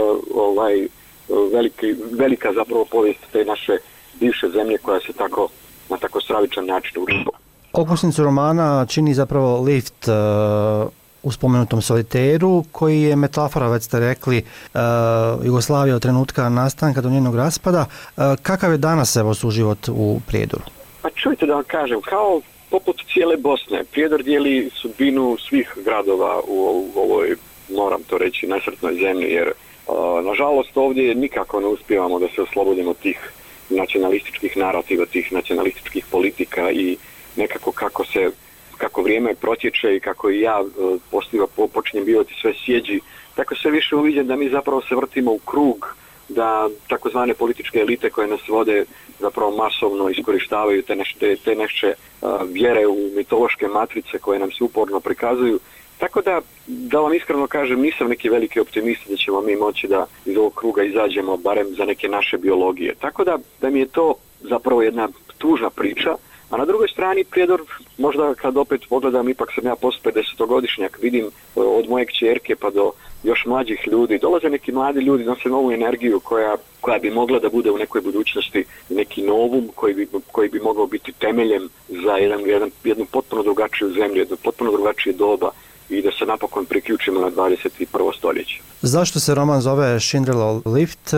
Speaker 12: ovaj, veliki, velika zapravo povijest te naše bivše zemlje koja se tako na tako stravičan način ušlo.
Speaker 11: Okosnicu romana čini zapravo lift uh, u spomenutom soliteru, koji je metafora, već ste rekli, uh, Jugoslavije od trenutka nastanka do njenog raspada. Uh, kakav je danas evo suživot u Prijedoru?
Speaker 12: Pa čujte da vam kažem, kao poput cijele Bosne, Prijedor dijeli sudbinu svih gradova u, u ovoj, moram to reći, nesretnoj zemlji, jer uh, nažalost ovdje nikako ne uspijevamo da se oslobodimo tih nacionalističkih narativa, tih nacionalističkih politika i nekako kako se, kako vrijeme protječe i kako i ja postiva, počinjem bivati sve sjeđi, tako se više uviđam da mi zapravo se vrtimo u krug, da takozvane političke elite koje nas vode zapravo masovno iskorištavaju te nešte, te neše uh, vjere u mitološke matrice koje nam se uporno prikazuju. Tako da, da vam iskreno kažem, nisam neki veliki optimist da ćemo mi moći da iz ovog kruga izađemo barem za neke naše biologije. Tako da, da mi je to zapravo jedna tužna priča, a na drugoj strani Prijedor, možda kad opet pogledam, ipak sam ja post pedesetogodišnjak, vidim od moje kćerke pa do još mlađih ljudi, dolaze neki mladi ljudi, nose novu energiju koja, koja bi mogla da bude u nekoj budućnosti neki novum koji bi, koji bi mogao biti temeljem za jedan, jedan, jednu potpuno drugačiju zemlju, jedno potpuno drugačije doba i da se napokon priključimo na dvadeset prvo stoljeće.
Speaker 11: Zašto se roman zove Schindlerov lift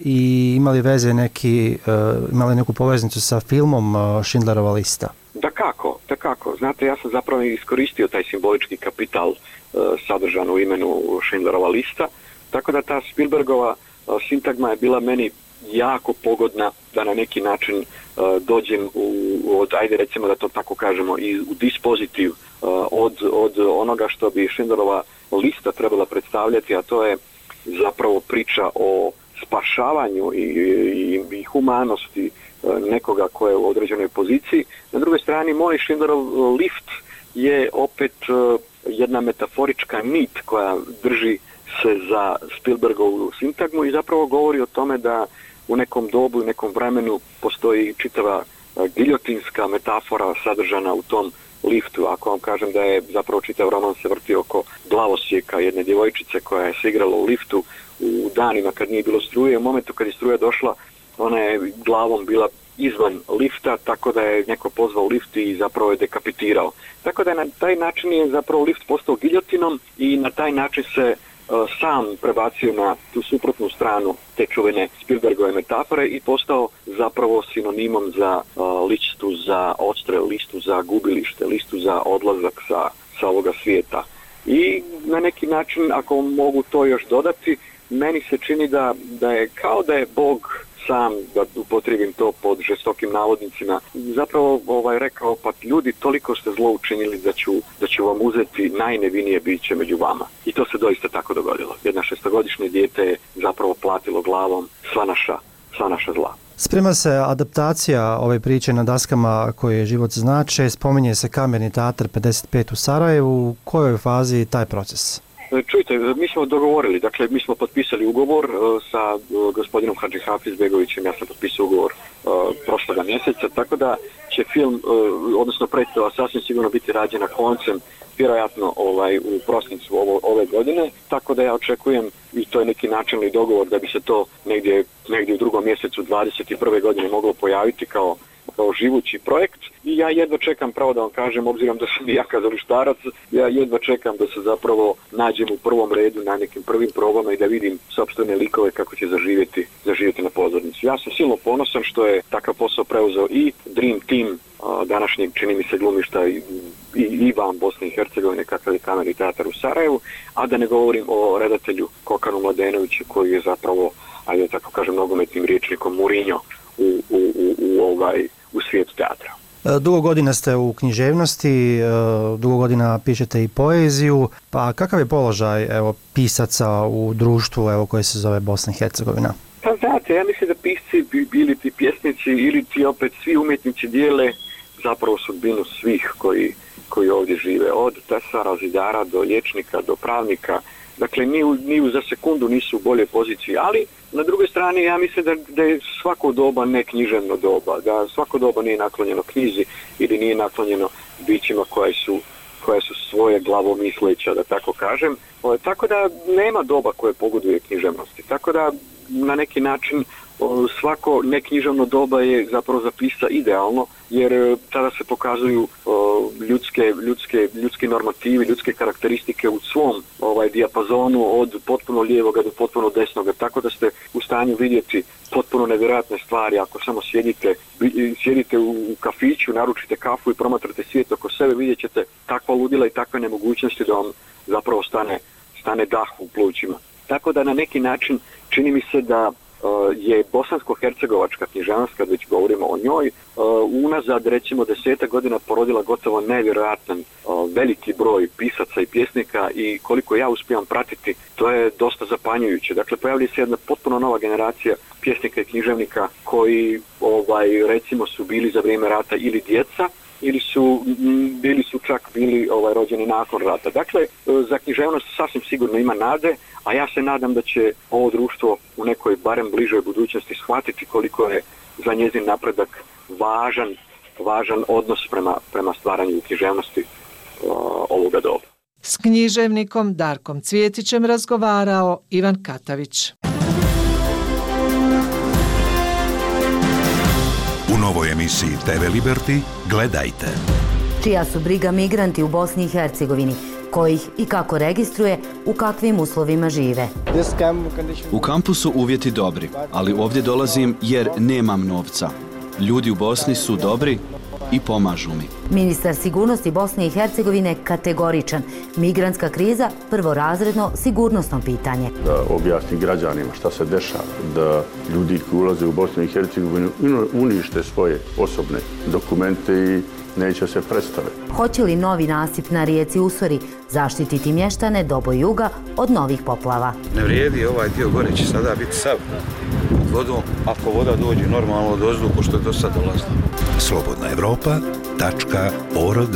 Speaker 11: i ima li veze neki, ima li neku poveznicu sa filmom Schindlerova lista?
Speaker 12: Da kako, da kako. Znate, ja sam zapravo iskoristio taj simbolički kapital uh, sadržan u imenu Schindlerova lista, tako da ta Spielbergova uh, sintagma je bila meni jako pogodna da na neki način uh, dođem u, od, ajde recimo da to tako kažemo, i u dispozitiv uh, od, od onoga što bi Schindlerova lista trebala predstavljati, a to je zapravo priča o spašavanju i, i, i humanosti uh, nekoga ko je u određenoj poziciji. Na drugoj strani, moj Schindlerov lift je opet uh, jedna metaforička nit koja drži se za Spielbergovu sintagmu i zapravo govori o tome da u nekom dobu i nekom vremenu postoji čitava giljotinska metafora sadržana u tom liftu. Ako vam kažem da je zapravo čitav roman se vrti oko glavosjeka jedne djevojčice koja je se igrala u liftu u danima kad nije bilo struje, u momentu kad je struja došla ona je glavom bila izvan lifta, tako da je neko pozvao lift i zapravo je dekapitirao. Tako da na taj način je zapravo lift postao giljotinom i na taj način se sam prebacio na tu suprotnu stranu te čuvene Spielbergove metafore i postao zapravo sinonimom za uh, listu za odstrel, listu za gubilište, listu za odlazak sa, sa ovoga svijeta. I na neki način, ako mogu to još dodati, meni se čini da, da je kao da je Bog sam, da upotrijebim to pod žestokim navodnicima, zapravo ovaj, rekao, pa ljudi, toliko ste zlo učinili da ću, da ću vam uzeti najnevinije biće među vama. I to se doista tako dogodilo. Jedna šestogodišnje dijete je zapravo platilo glavom sva naša, sva naša zla.
Speaker 11: Sprema se adaptacija ove priče na daskama koje život znače, spominje se Kamerni teatar pedeset pet u Sarajevu. U kojoj fazi je taj proces?
Speaker 12: Čujte, mi smo dogovorili, dakle mi smo potpisali ugovor uh, sa uh, gospodinom Hadži Hafizbegovićem, ja sam potpisao ugovor uh, prošloga mjeseca, tako da će film, uh, odnosno predstava sasvim sigurno biti rađena koncem, vjerojatno ovaj, u prosincu ovo, ove godine, tako da ja očekujem, i to je neki načelni dogovor, da bi se to negdje, negdje u drugom mjesecu dvadeset prve godine moglo pojaviti kao kao živući projekt i ja jedva čekam, pravo da vam kažem, obzirom da sam ja kazalištarac, ja jedva čekam da se zapravo nađem u prvom redu na nekim prvim probama i da vidim sopstvene likove kako će zaživjeti, zaživjeti na pozornici. Ja sam silno ponosan što je takav posao preuzeo i Dream Team današnjeg, čini mi se, glumišta i, i, i van Bosne i Hercegovine, kakav je Kamerni teatar u Sarajevu, a da ne govorim o redatelju Kokanu Mladenoviću koji je zapravo, ajde tako kažem, nogometnim riječnikom Mourinho u, u, u, u, ovaj, u svijetu teatra.
Speaker 11: Dugo godina ste u književnosti, dugo godina pišete i poeziju, pa kakav je položaj evo, pisaca u društvu evo, koje se zove Bosna i Hercegovina?
Speaker 12: Pa znate, ja mislim da pisci bili ti pjesnici ili ti opet svi umjetnici dijele zapravo sudbinu svih koji, koji ovdje žive, od tesara, zidara do liječnika, do pravnika. Dakle, ni u, ni u za sekundu nisu u boljoj poziciji, ali na drugoj strani ja mislim da, da je svako doba ne književno doba, da svako doba nije naklonjeno knjizi ili nije naklonjeno bićima koje su, koje su svoje glavomisleća, da tako kažem. O, tako da nema doba koje pogoduje književnosti. Tako da na neki način o, svako neknjiževno doba je zapravo za pisca idealno, jer tada se pokazuju o, ljudske, ljudske, ljudski normativi, ljudske karakteristike u svom ovaj dijapazonu od potpuno lijevoga do potpuno desnoga, tako da ste u stanju vidjeti potpuno nevjerojatne stvari ako samo sjedite, sjedite u kafiću, naručite kafu i promatrate svijet oko sebe, vidjet ćete takva ludila i takve nemogućnosti da vam zapravo stane, stane dah u plućima. Tako da na neki način čini mi se da Uh, je bosansko-hercegovačka književnost, kad već govorimo o njoj, uh, unazad recimo desetak godina porodila gotovo nevjerojatan uh, veliki broj pisaca i pjesnika i koliko ja uspijem pratiti, to je dosta zapanjujuće. Dakle, pojavlja se jedna potpuno nova generacija pjesnika i književnika koji ovaj, recimo su bili za vrijeme rata ili djeca, ili su bili su čak bili ovaj, rođeni nakon rata. Dakle, za književnost sasvim sigurno ima nade, a ja se nadam da će ovo društvo u nekoj barem bližoj budućnosti shvatiti koliko je za njezin napredak važan, važan odnos prema, prema stvaranju književnosti uh, ovoga doba.
Speaker 8: S književnikom Darkom Cvjetićem razgovarao Ivan Katavić.
Speaker 10: U novoj emisiji te ve Liberty gledajte.
Speaker 26: Čija su briga migranti u Bosni i Hercegovini, kojih i kako registruje, u kakvim uslovima žive.
Speaker 27: U kampu su uvjeti dobri, ali ovdje dolazim jer nemam novca. Ljudi u Bosni su dobri i pomažu mi.
Speaker 26: Ministar sigurnosti Bosne i Hercegovine kategoričan. Migrantska kriza prvorazredno sigurnosno pitanje.
Speaker 28: Da objasni građanima šta se dešava, da ljudi koji ulaze u Bosnu i Hercegovinu unište svoje osobne dokumente i neće se predstaviti.
Speaker 26: Hoće li novi nasip na rijeci Usori zaštititi mještane Dobo juga od novih poplava?
Speaker 29: Ne vrijedi ovaj dio gore će sada biti sav pod vodom, ako voda dođe normalno od ozduhu što je do sad dolazilo.
Speaker 10: slobodna evropa tačka org.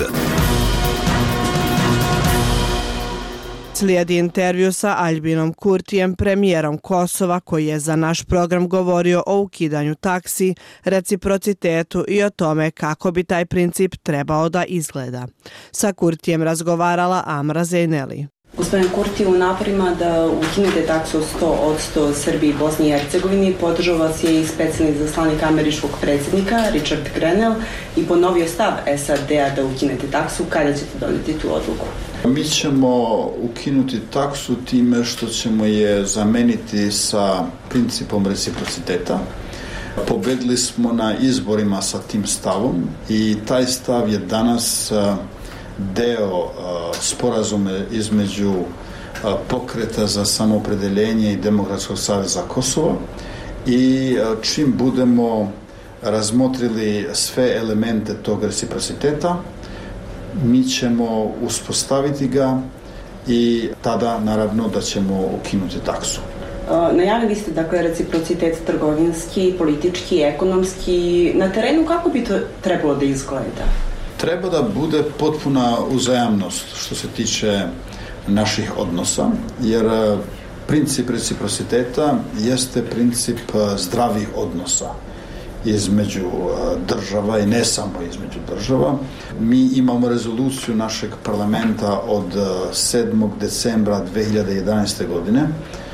Speaker 1: Slijedi intervju sa Aljbinom Kurtijem, premijerom Kosova, koji je za naš program govorio o ukidanju taksi, reciprocitetu i o tome kako bi taj princip trebao da izgleda. Sa Kurtijem razgovarala Amra Zeyneli.
Speaker 2: Gospodin Kurti, u naporima da ukinete taksu sto odsto Srbiji i Bosni i Hercegovini podržao vas je i specijalni zaslanik američkog predsjednika Richard Grenell i ponovio stav S A D-a da ukinete taksu. Kada ćete donijeti tu odluku?
Speaker 13: Mi ćemo ukinuti taksu time što ćemo je zameniti sa principom reciprociteta. Pobedili smo na izborima sa tim stavom i taj stav je danas deo sporazume između Pokreta za samoopredeljenje i Demokratskog saveza Kosova i čim budemo razmotrili sve elemente tog reciprociteta, mi ćemo uspostaviti ga i tada naravno da ćemo ukinuti taksu.
Speaker 2: Najavili ste dakle reciprocitet trgovinski, politički, ekonomski. Na terenu kako bi to trebalo da izgleda?
Speaker 13: Treba da bude potpuna uzajamnost što se tiče naših odnosa, jer princip reciprociteta jeste princip zdravih odnosa između država i ne samo između država. Mi imamo rezoluciju našeg parlamenta od sedmog decembra dve hiljade jedanaeste. godine,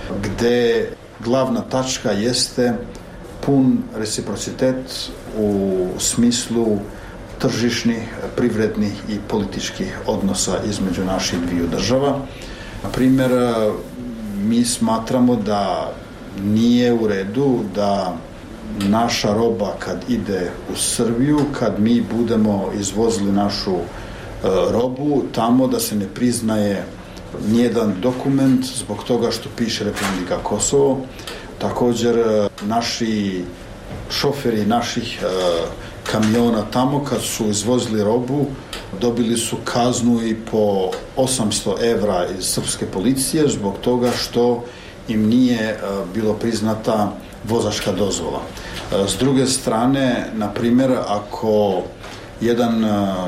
Speaker 13: gde glavna tačka jeste pun reciprocitet u smislu tržišnih, privrednih i političkih odnosa između naših dviju država. Na primjer, mi smatramo da nije u redu da naša roba kad ide u Srbiju, kad mi budemo izvozili našu robu, tamo da se ne priznaje nijedan dokument zbog toga što piše Republika Kosovo. Također, naši šoferi naših kamiona tamo kad su izvozili robu dobili su kaznu i po osamsto evra iz srpske policije zbog toga što im nije bilo priznata vozačka dozvola. S druge strane, na primjer, ako jedan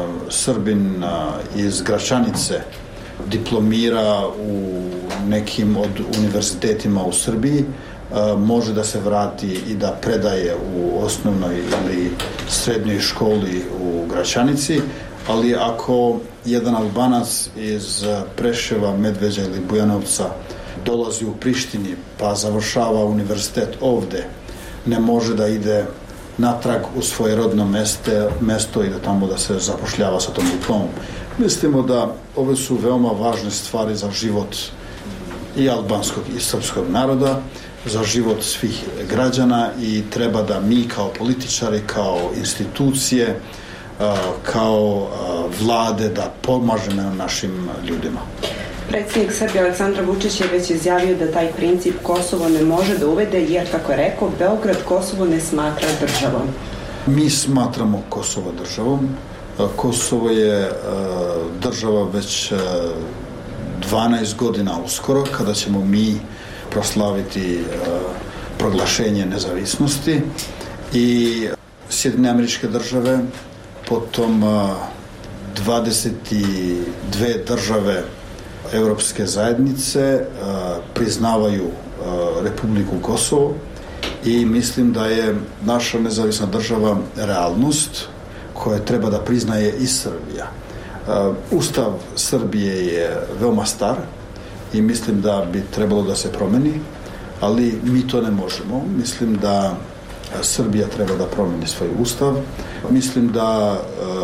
Speaker 13: Srbin iz Gračanice diplomira u nekim od univerzitetima u Srbiji, može da se vrati i da predaje u osnovnoj ili srednjoj školi u Gračanici, ali ako jedan Albanac iz Preševa, Medveđa ili Bujanovca dolazi u Prištini pa završava univerzitet ovde, ne može da ide natrag u svoje rodno meste, mesto i da tamo da se zapošljava sa tom diplomom. Mislimo da ove su veoma važne stvari za život i albanskog i srpskog naroda, za život svih građana i treba da mi kao političari, kao institucije, kao vlade da pomažemo našim ljudima.
Speaker 2: Predsjednik Srbije Aleksandar Vučić je već izjavio da taj princip Kosovo ne može da uvede jer, kako je rekao, Beograd Kosovo ne smatra državom.
Speaker 13: Mi smatramo Kosovo državom. Kosovo je država već dvanaest godina uskoro, kada ćemo mi proslaviti proglašenje nezavisnosti i Sjedinjene Američke Države, potom dvadeset dve države Evropske zajednice priznavaju Republiku Kosovo i mislim da je naša nezavisna država realnost koja treba da priznaje i Srbija. Ustav Srbije je veoma star i mislim da bi trebalo da se promeni, ali mi to ne možemo. Mislim da Srbija treba da promeni svoj ustav. Mislim da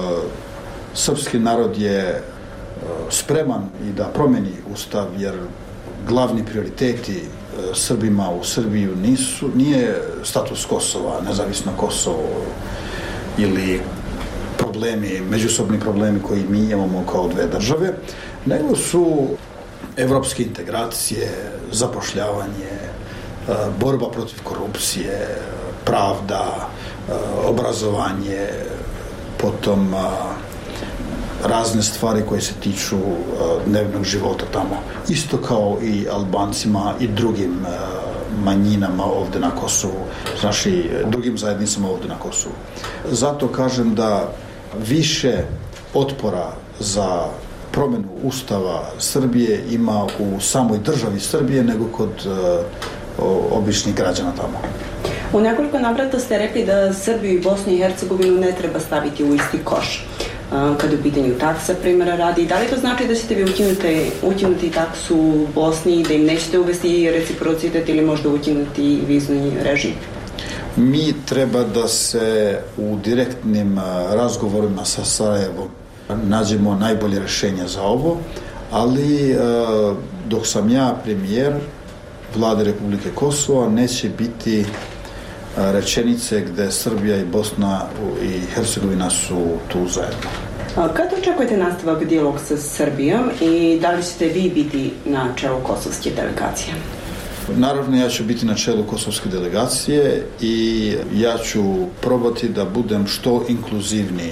Speaker 13: srpski narod je spreman i da promeni ustav, jer glavni prioriteti Srbima u Srbiju nisu, nije status Kosova, nezavisno Kosovo ili problemi, međusobni problemi koji mi imamo kao dve države, nego su evropske integracije, zapošljavanje, borba protiv korupcije, pravda, obrazovanje, potom razne stvari koje se tiču dnevnog života tamo. Isto kao i Albancima i drugim manjinama ovde na Kosovu, znači drugim zajednicama ovde na Kosovu. Zato kažem da više otpora za promenu Ustava Srbije ima u samoj državi Srbije nego kod običnih građana tamo.
Speaker 2: U nekoliko navrata ste rekli da Srbiju i Bosnu i Hercegovinu ne treba staviti u isti koš. Kada u pitanju taksa, primjera radi, da li to znači da ćete vi ukinuti, ukinuti taksu u Bosni, da im nećete uvesti reciprocitet ili možda ukinuti vizni režim?
Speaker 13: Mi treba da se u direktnim razgovorima sa Sarajevom nađemo najbolje rešenja za ovo, ali dok sam ja premijer Vlade Republike Kosova neće biti rečenice gde Srbija i Bosna i Hercegovina su tu zajedno.
Speaker 2: Kada očekujete nastavak dijaloga sa Srbijom i da li ćete vi biti na čelu kosovske delegacije?
Speaker 13: Naravno, ja ću biti na čelu kosovske delegacije i ja ću probati da budem što inkluzivniji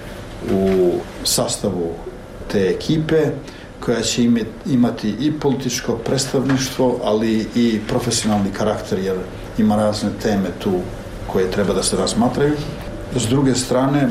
Speaker 13: u sastavu te ekipe koja će imati i političko predstavništvo, ali i profesionalni karakter, jer ima razne teme tu koje treba da se razmatraju. S druge strane,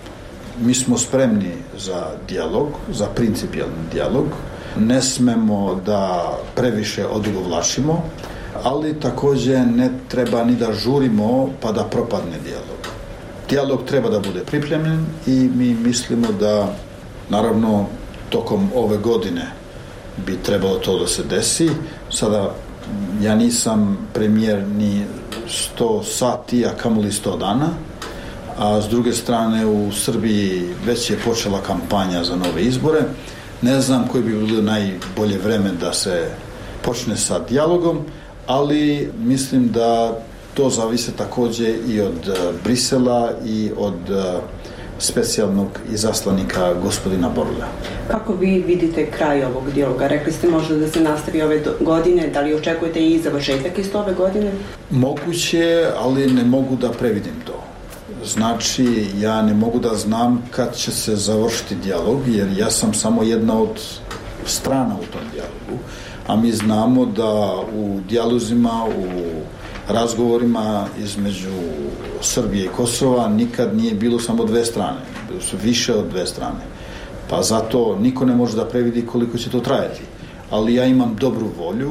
Speaker 13: mi smo spremni za dijalog, za principijalni dijalog. Ne smemo da previše odugovlačimo, ali takođe ne treba ni da žurimo pa da propadne dijalog. Dijalog treba da bude pripremljen i mi mislimo da, naravno, tokom ove godine bi trebalo to da se desi. Sada, ja nisam premijer ni sto sati, a kamoli sto dana, a s druge strane u Srbiji već je počela kampanja za nove izbore. Ne znam koji bi bilo najbolje vreme da se počne sa dijalogom, ali mislim da to zavise takođe i od Brisela i od specijalnog izaslanika gospodina Borlja.
Speaker 2: Kako vi vidite kraj ovog dijaloga? Rekli ste možda da se nastavi ove godine, da li očekujete i završetak isto ove godine?
Speaker 13: Moguće, ali ne mogu da previdim to. Znači, ja ne mogu da znam kad će se završiti dijalog, jer ja sam samo jedna od strana u tom dijalogu, a mi znamo da u dijalozima, u razgovorima između Srbije i Kosova nikad nije bilo samo dve strane, bilo su više od dve strane. Pa zato niko ne može da previdi koliko će to trajati. Ali ja imam dobru volju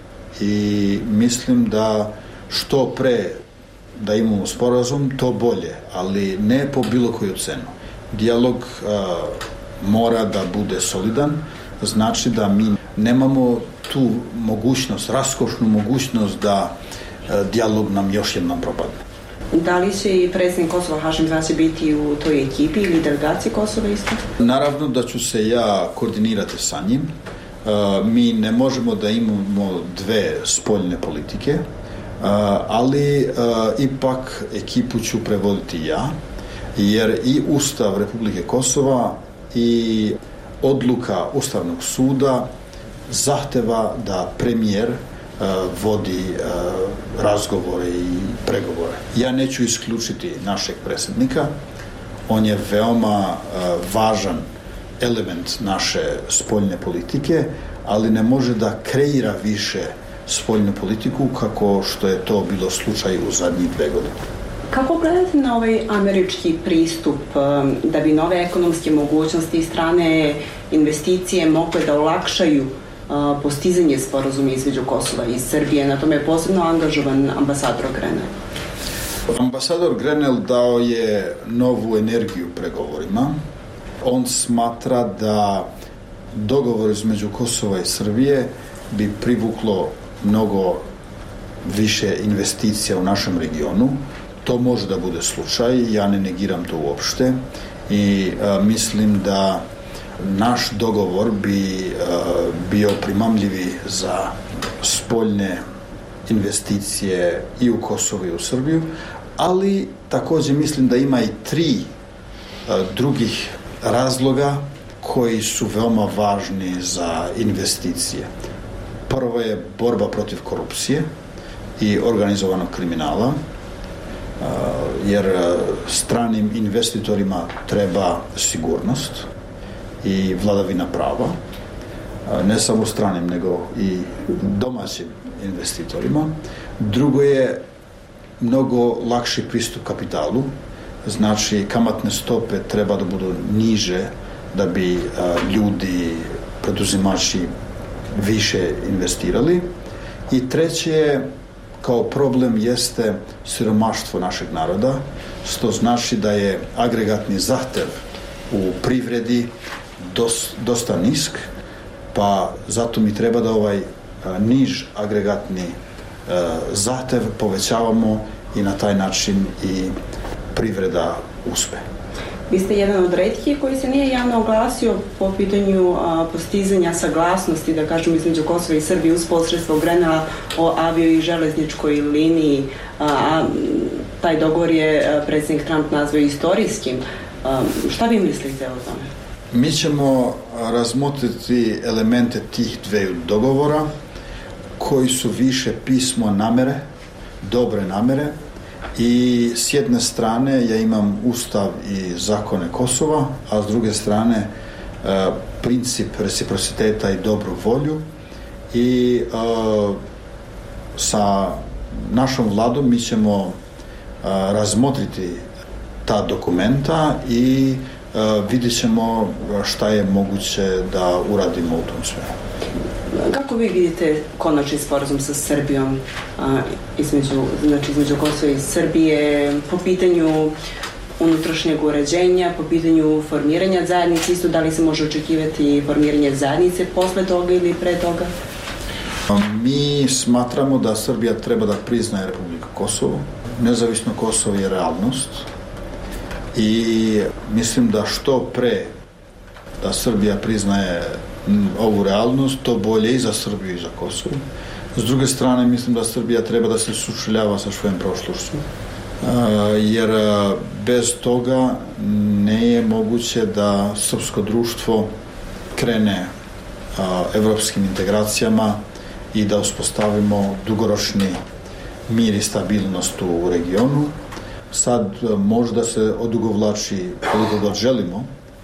Speaker 13: i mislim da što pre da imamo sporazum, to bolje, ali ne po bilo koju cenu. Dijalog a, mora da bude solidan, znači da mi nemamo tu mogućnost, raskošnu mogućnost da a, dijalog nam još jednom propadne.
Speaker 2: Da li će i predsjednik Kosova Hašim Tači biti u toj ekipi ili delegaciji Kosova isto?
Speaker 13: Naravno da ću se ja koordinirati sa njim. A, mi ne možemo da imamo dve spoljne politike, Uh, ali uh, ipak ekipu ću prevoditi ja, jer i Ustav Republike Kosova i odluka Ustavnog suda zahteva da premijer uh, vodi uh, razgovore i pregovore. Ja neću isključiti našeg predsjednika, on je veoma uh, važan element naše spoljne politike, ali ne može da kreira više spoljnu politiku kako što je to bilo slučaj u zadnjih dve godine.
Speaker 2: Kako gledate na ovaj američki pristup da bi nove ekonomske mogućnosti i strane investicije mogle da olakšaju postizanje sporazuma između Kosova i Srbije? Na tome je posebno angažovan ambasador Grenell.
Speaker 13: Ambasador Grenell dao je novu energiju pregovorima. On smatra da dogovor između Kosova i Srbije bi privuklo mnogo više investicija u našem regionu. To može da bude slučaj, ja ne negiram to uopšte i a, mislim da naš dogovor bi a, bio primamljivi za spoljne investicije i u Kosovo i u Srbiju, ali takođe mislim da ima i tri drugih razloga koji su veoma važni za investicije. Prvo je borba protiv korupcije i organizovanog kriminala, jer stranim investitorima treba sigurnost i vladavina prava, ne samo stranim, nego i domaćim investitorima. Drugo je mnogo lakši pristup kapitalu, znači kamatne stope treba da budu niže da bi ljudi, preduzimači više investirali. I treće je, kao problem, jeste siromaštvo našeg naroda, što znači da je agregatni zahtev u privredi dosta nisk, pa zato mi treba da ovaj niž agregatni zahtev povećavamo i na taj način i privreda uspe.
Speaker 2: Vi ste jedan od retkih koji se nije javno oglasio po pitanju a, postizanja saglasnosti, da kažem, između Kosova i Srbije uz posredstvo Grenela o avio i železničkoj liniji. A, a, taj dogovor je predsjednik Trump nazvao istorijskim. A, šta vi mislite o tome?
Speaker 13: Mi ćemo razmotriti elemente tih dveju dogovora koji su više pismo namere, dobre namere, i s jedne strane ja imam ustav i zakone Kosova, a s druge strane e, princip reciprociteta i dobru volju, i e, sa našom vladom mi ćemo e, razmotriti ta dokumenta i e, vidjet ćemo šta je moguće da uradimo u tom smjeru.
Speaker 2: Kako vi vidite konačni sporazum sa Srbijom, a, između, znači između Kosova i Srbije po pitanju unutrašnjeg uređenja, po pitanju formiranja zajednice, isto da li se može očekivati formiranje zajednice posle toga ili pre toga?
Speaker 13: Mi smatramo da Srbija treba da priznaje Republiku Kosovo. Nezavisno Kosovo je realnost i mislim da što pre da Srbija priznaje ovu realnost, to bolje i za Srbiju i za Kosovo. S druge strane, mislim da Srbija treba da se sučeljava sa svojom prošlošću, jer bez toga ne je moguće da srpsko društvo krene evropskim integracijama i da uspostavimo dugoročni mir i stabilnost u regionu. Sad možda se odugovlači koliko god želimo,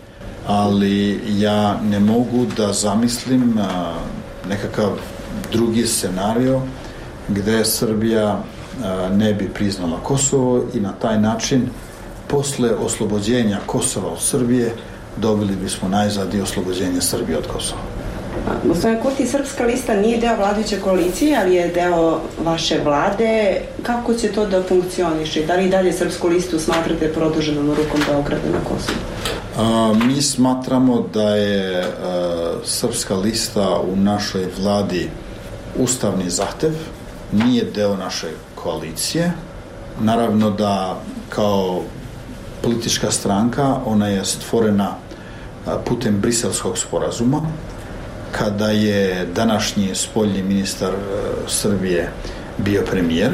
Speaker 13: ali ja ne mogu da zamislim a, nekakav drugi scenario gde Srbija a, ne bi priznala Kosovo i na taj način posle oslobođenja Kosova od Srbije dobili bismo najzad i oslobođenje Srbije od Kosova.
Speaker 2: Gospodin Kurti, Srpska lista nije deo vladajuće koalicije, ali je deo vaše vlade. Kako će to da funkcioniše? Da li i dalje Srpsku listu smatrate produženom rukom Beograda na Kosovu?
Speaker 13: A, mi smatramo da je a, Srpska lista u našoj vladi ustavni zahtev, nije deo naše koalicije. Naravno da kao politička stranka ona je stvorena a, putem Briselskog sporazuma, kada je današnji spoljni ministar uh, Srbije bio premijer,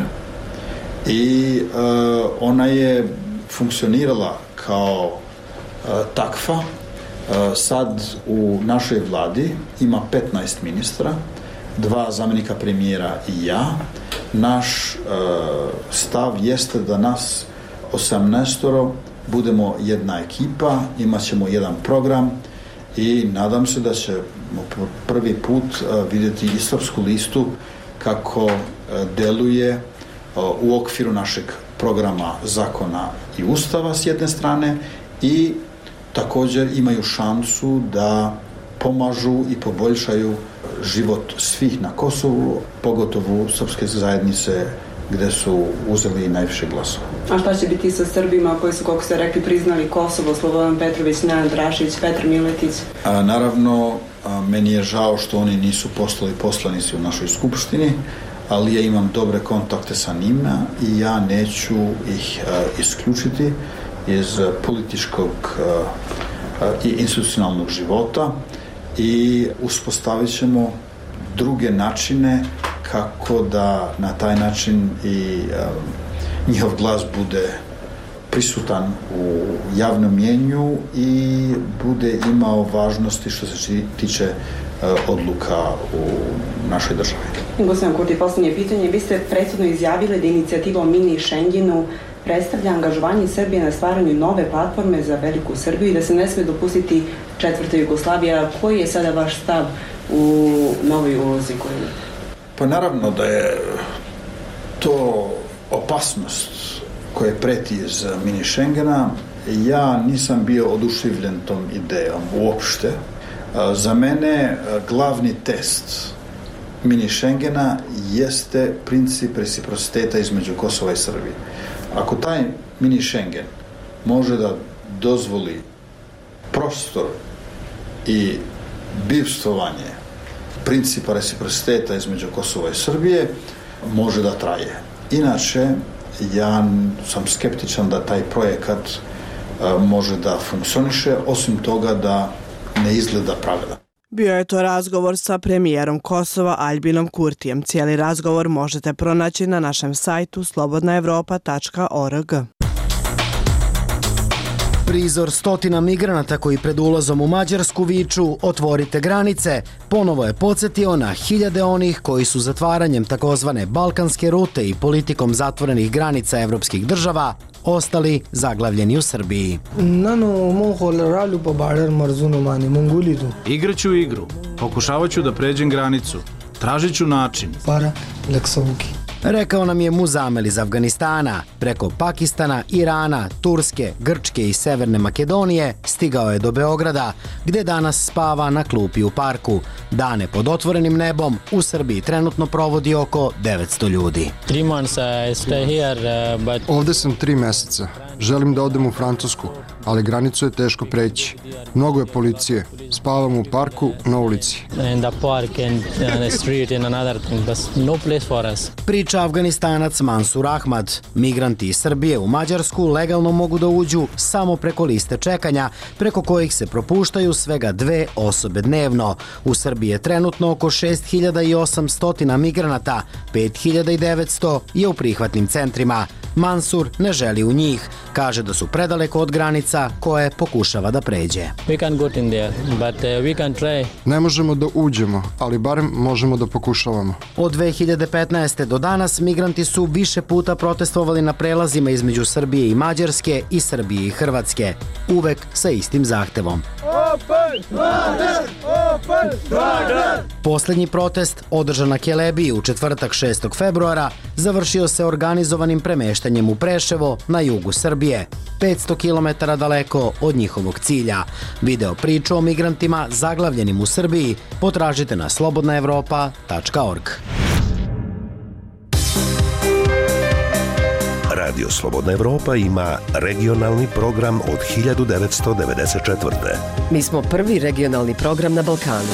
Speaker 13: i uh, ona je funkcionirala kao uh, takva. Uh, sad u našoj vladi ima petnaest ministra, dva zamenika premijera i ja. Naš uh, stav jeste da nas osamnaestoro budemo jedna ekipa, imat ćemo jedan program i nadam se da ćemo prvi put vidjeti i Srpsku listu kako deluje u okviru našeg programa zakona i ustava s jedne strane, i također imaju šansu da pomažu i poboljšaju život svih na Kosovu, pogotovo srpske zajednice gde su uzeli najviše glasova.
Speaker 2: A šta će biti sa Srbima koji su, kako ste rekli, priznali Kosovo, Slobodan Petrović, Nenad Rašić, Petar Miletić?
Speaker 13: A, naravno, a, meni je žao što oni nisu postali poslanici u našoj skupštini, ali ja imam dobre kontakte sa njima i ja neću ih a, isključiti iz a, političkog a, a, i institucionalnog života, i uspostavit ćemo druge načine kako da na taj način i a, njihov glas bude prisutan u javnom mjenju i bude imao važnosti što se tiče odluka u našoj državi.
Speaker 2: Gospodin Kurti, posljednje pitanje. Vi ste prethodno izjavili da inicijativa o mini Schengenu predstavlja angažovanje Srbije na stvaranju nove platforme za veliku Srbiju i da se ne sme dopustiti četvrta Jugoslavija. Koji je sada vaš stav u novoj ulozi koju imate?
Speaker 13: Pa naravno da je to opasnost koja preti iz mini Schengena. Ja nisam bio oduševljen tom idejom uopšte. Za mene glavni test mini Schengena jeste princip reciprociteta između Kosova i Srbije. Ako taj mini Schengen može da dozvoli prostor i bivstvovanje principa reciprociteta između Kosova i Srbije, može da traje. Inače, ja sam skeptičan da taj projekat može da funkcioniše, osim toga da ne izgleda pravilan.
Speaker 1: Bio je to razgovor sa premijerom Kosova Aljbinom Kurtijem. Cijeli razgovor možete pronaći na našem sajtu slobodna evropa tačka org.
Speaker 5: Prizor stotina migranata koji pred ulazom u Mađarsku viču "Otvorite granice" ponovo je podsjetio na hiljade onih koji su zatvaranjem takozvane balkanske rute i politikom zatvorenih granica evropskih država ostali zaglavljeni u Srbiji.
Speaker 23: Igraću igru, pokušavat ću da pređem granicu, tražit ću način.
Speaker 5: Rekao nam je Muzamel iz Afganistana. Preko Pakistana, Irana, Turske, Grčke i Severne Makedonije stigao je do Beograda, gde danas spava na klupi u parku. Dane pod otvorenim nebom u Srbiji trenutno provodi oko devetsto ljudi.
Speaker 24: Ovde sam tri meseca. Želim da odem u Francusku, ali granicu je teško preći. Mnogo je policije. Spavam u parku, na ulici.
Speaker 5: Priča Afganistanac Mansur Ahmad. Migranti iz Srbije u Mađarsku legalno mogu da uđu samo preko liste čekanja, preko kojih se propuštaju svega dve osobe dnevno. U Srbiji je trenutno oko šest hiljada osamsto migranata, pet hiljada devetsto je u prihvatnim centrima. Mansur ne želi u njih. Kaže da su predaleko od granica koje pokušava da pređe.
Speaker 24: Ne možemo da uđemo, ali barem možemo da pokušavamo.
Speaker 5: Od dve hiljade petnaeste. do danas migranti su više puta protestovali na prelazima između Srbije i Mađarske i Srbije i Hrvatske. Uvek sa istim zahtevom. Poslednji protest, održan na Kelebiji u četvrtak šestog februara, završio se organizovanim premeštanjem u Preševo na jugu Srbije, petsto kilometara daleko od njihovog cilja. Video priču o migrantima zaglavljenim u Srbiji potražite na slobodna evropa tačka org.
Speaker 14: Radio Slobodna Evropa ima regionalni program od hiljadu devetsto devedeset četvrte.
Speaker 15: Mi smo prvi regionalni program na Balkanu.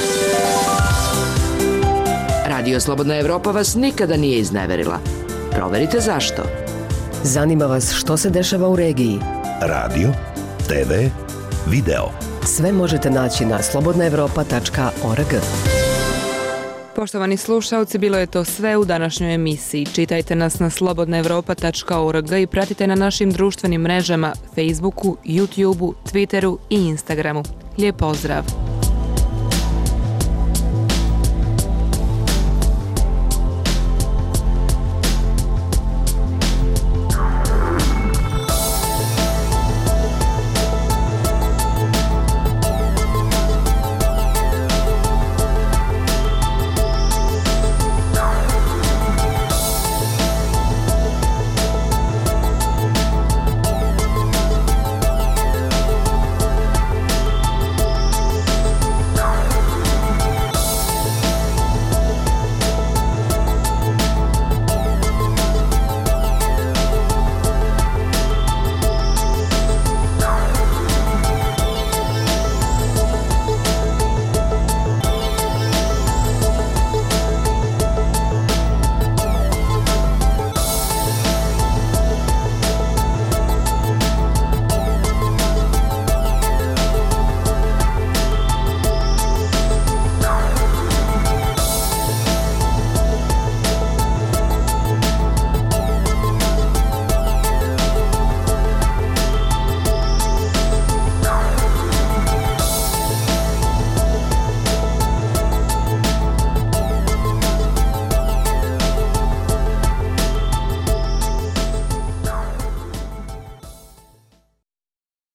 Speaker 15: Radio Slobodna Evropa vas nikada nije izneverila. Proverite zašto. Zanima vas što se dešava u regiji.
Speaker 14: Radio, te ve, video.
Speaker 15: Sve možete naći na slobodna evropa tačka org.
Speaker 4: Poštovani slušalci, bilo je to sve u današnjoj emisiji. Čitajte nas na slobodna evropa tačka org i pratite na našim društvenim mrežama Facebooku, YouTubeu, Twitteru i Instagramu. Lijep pozdrav!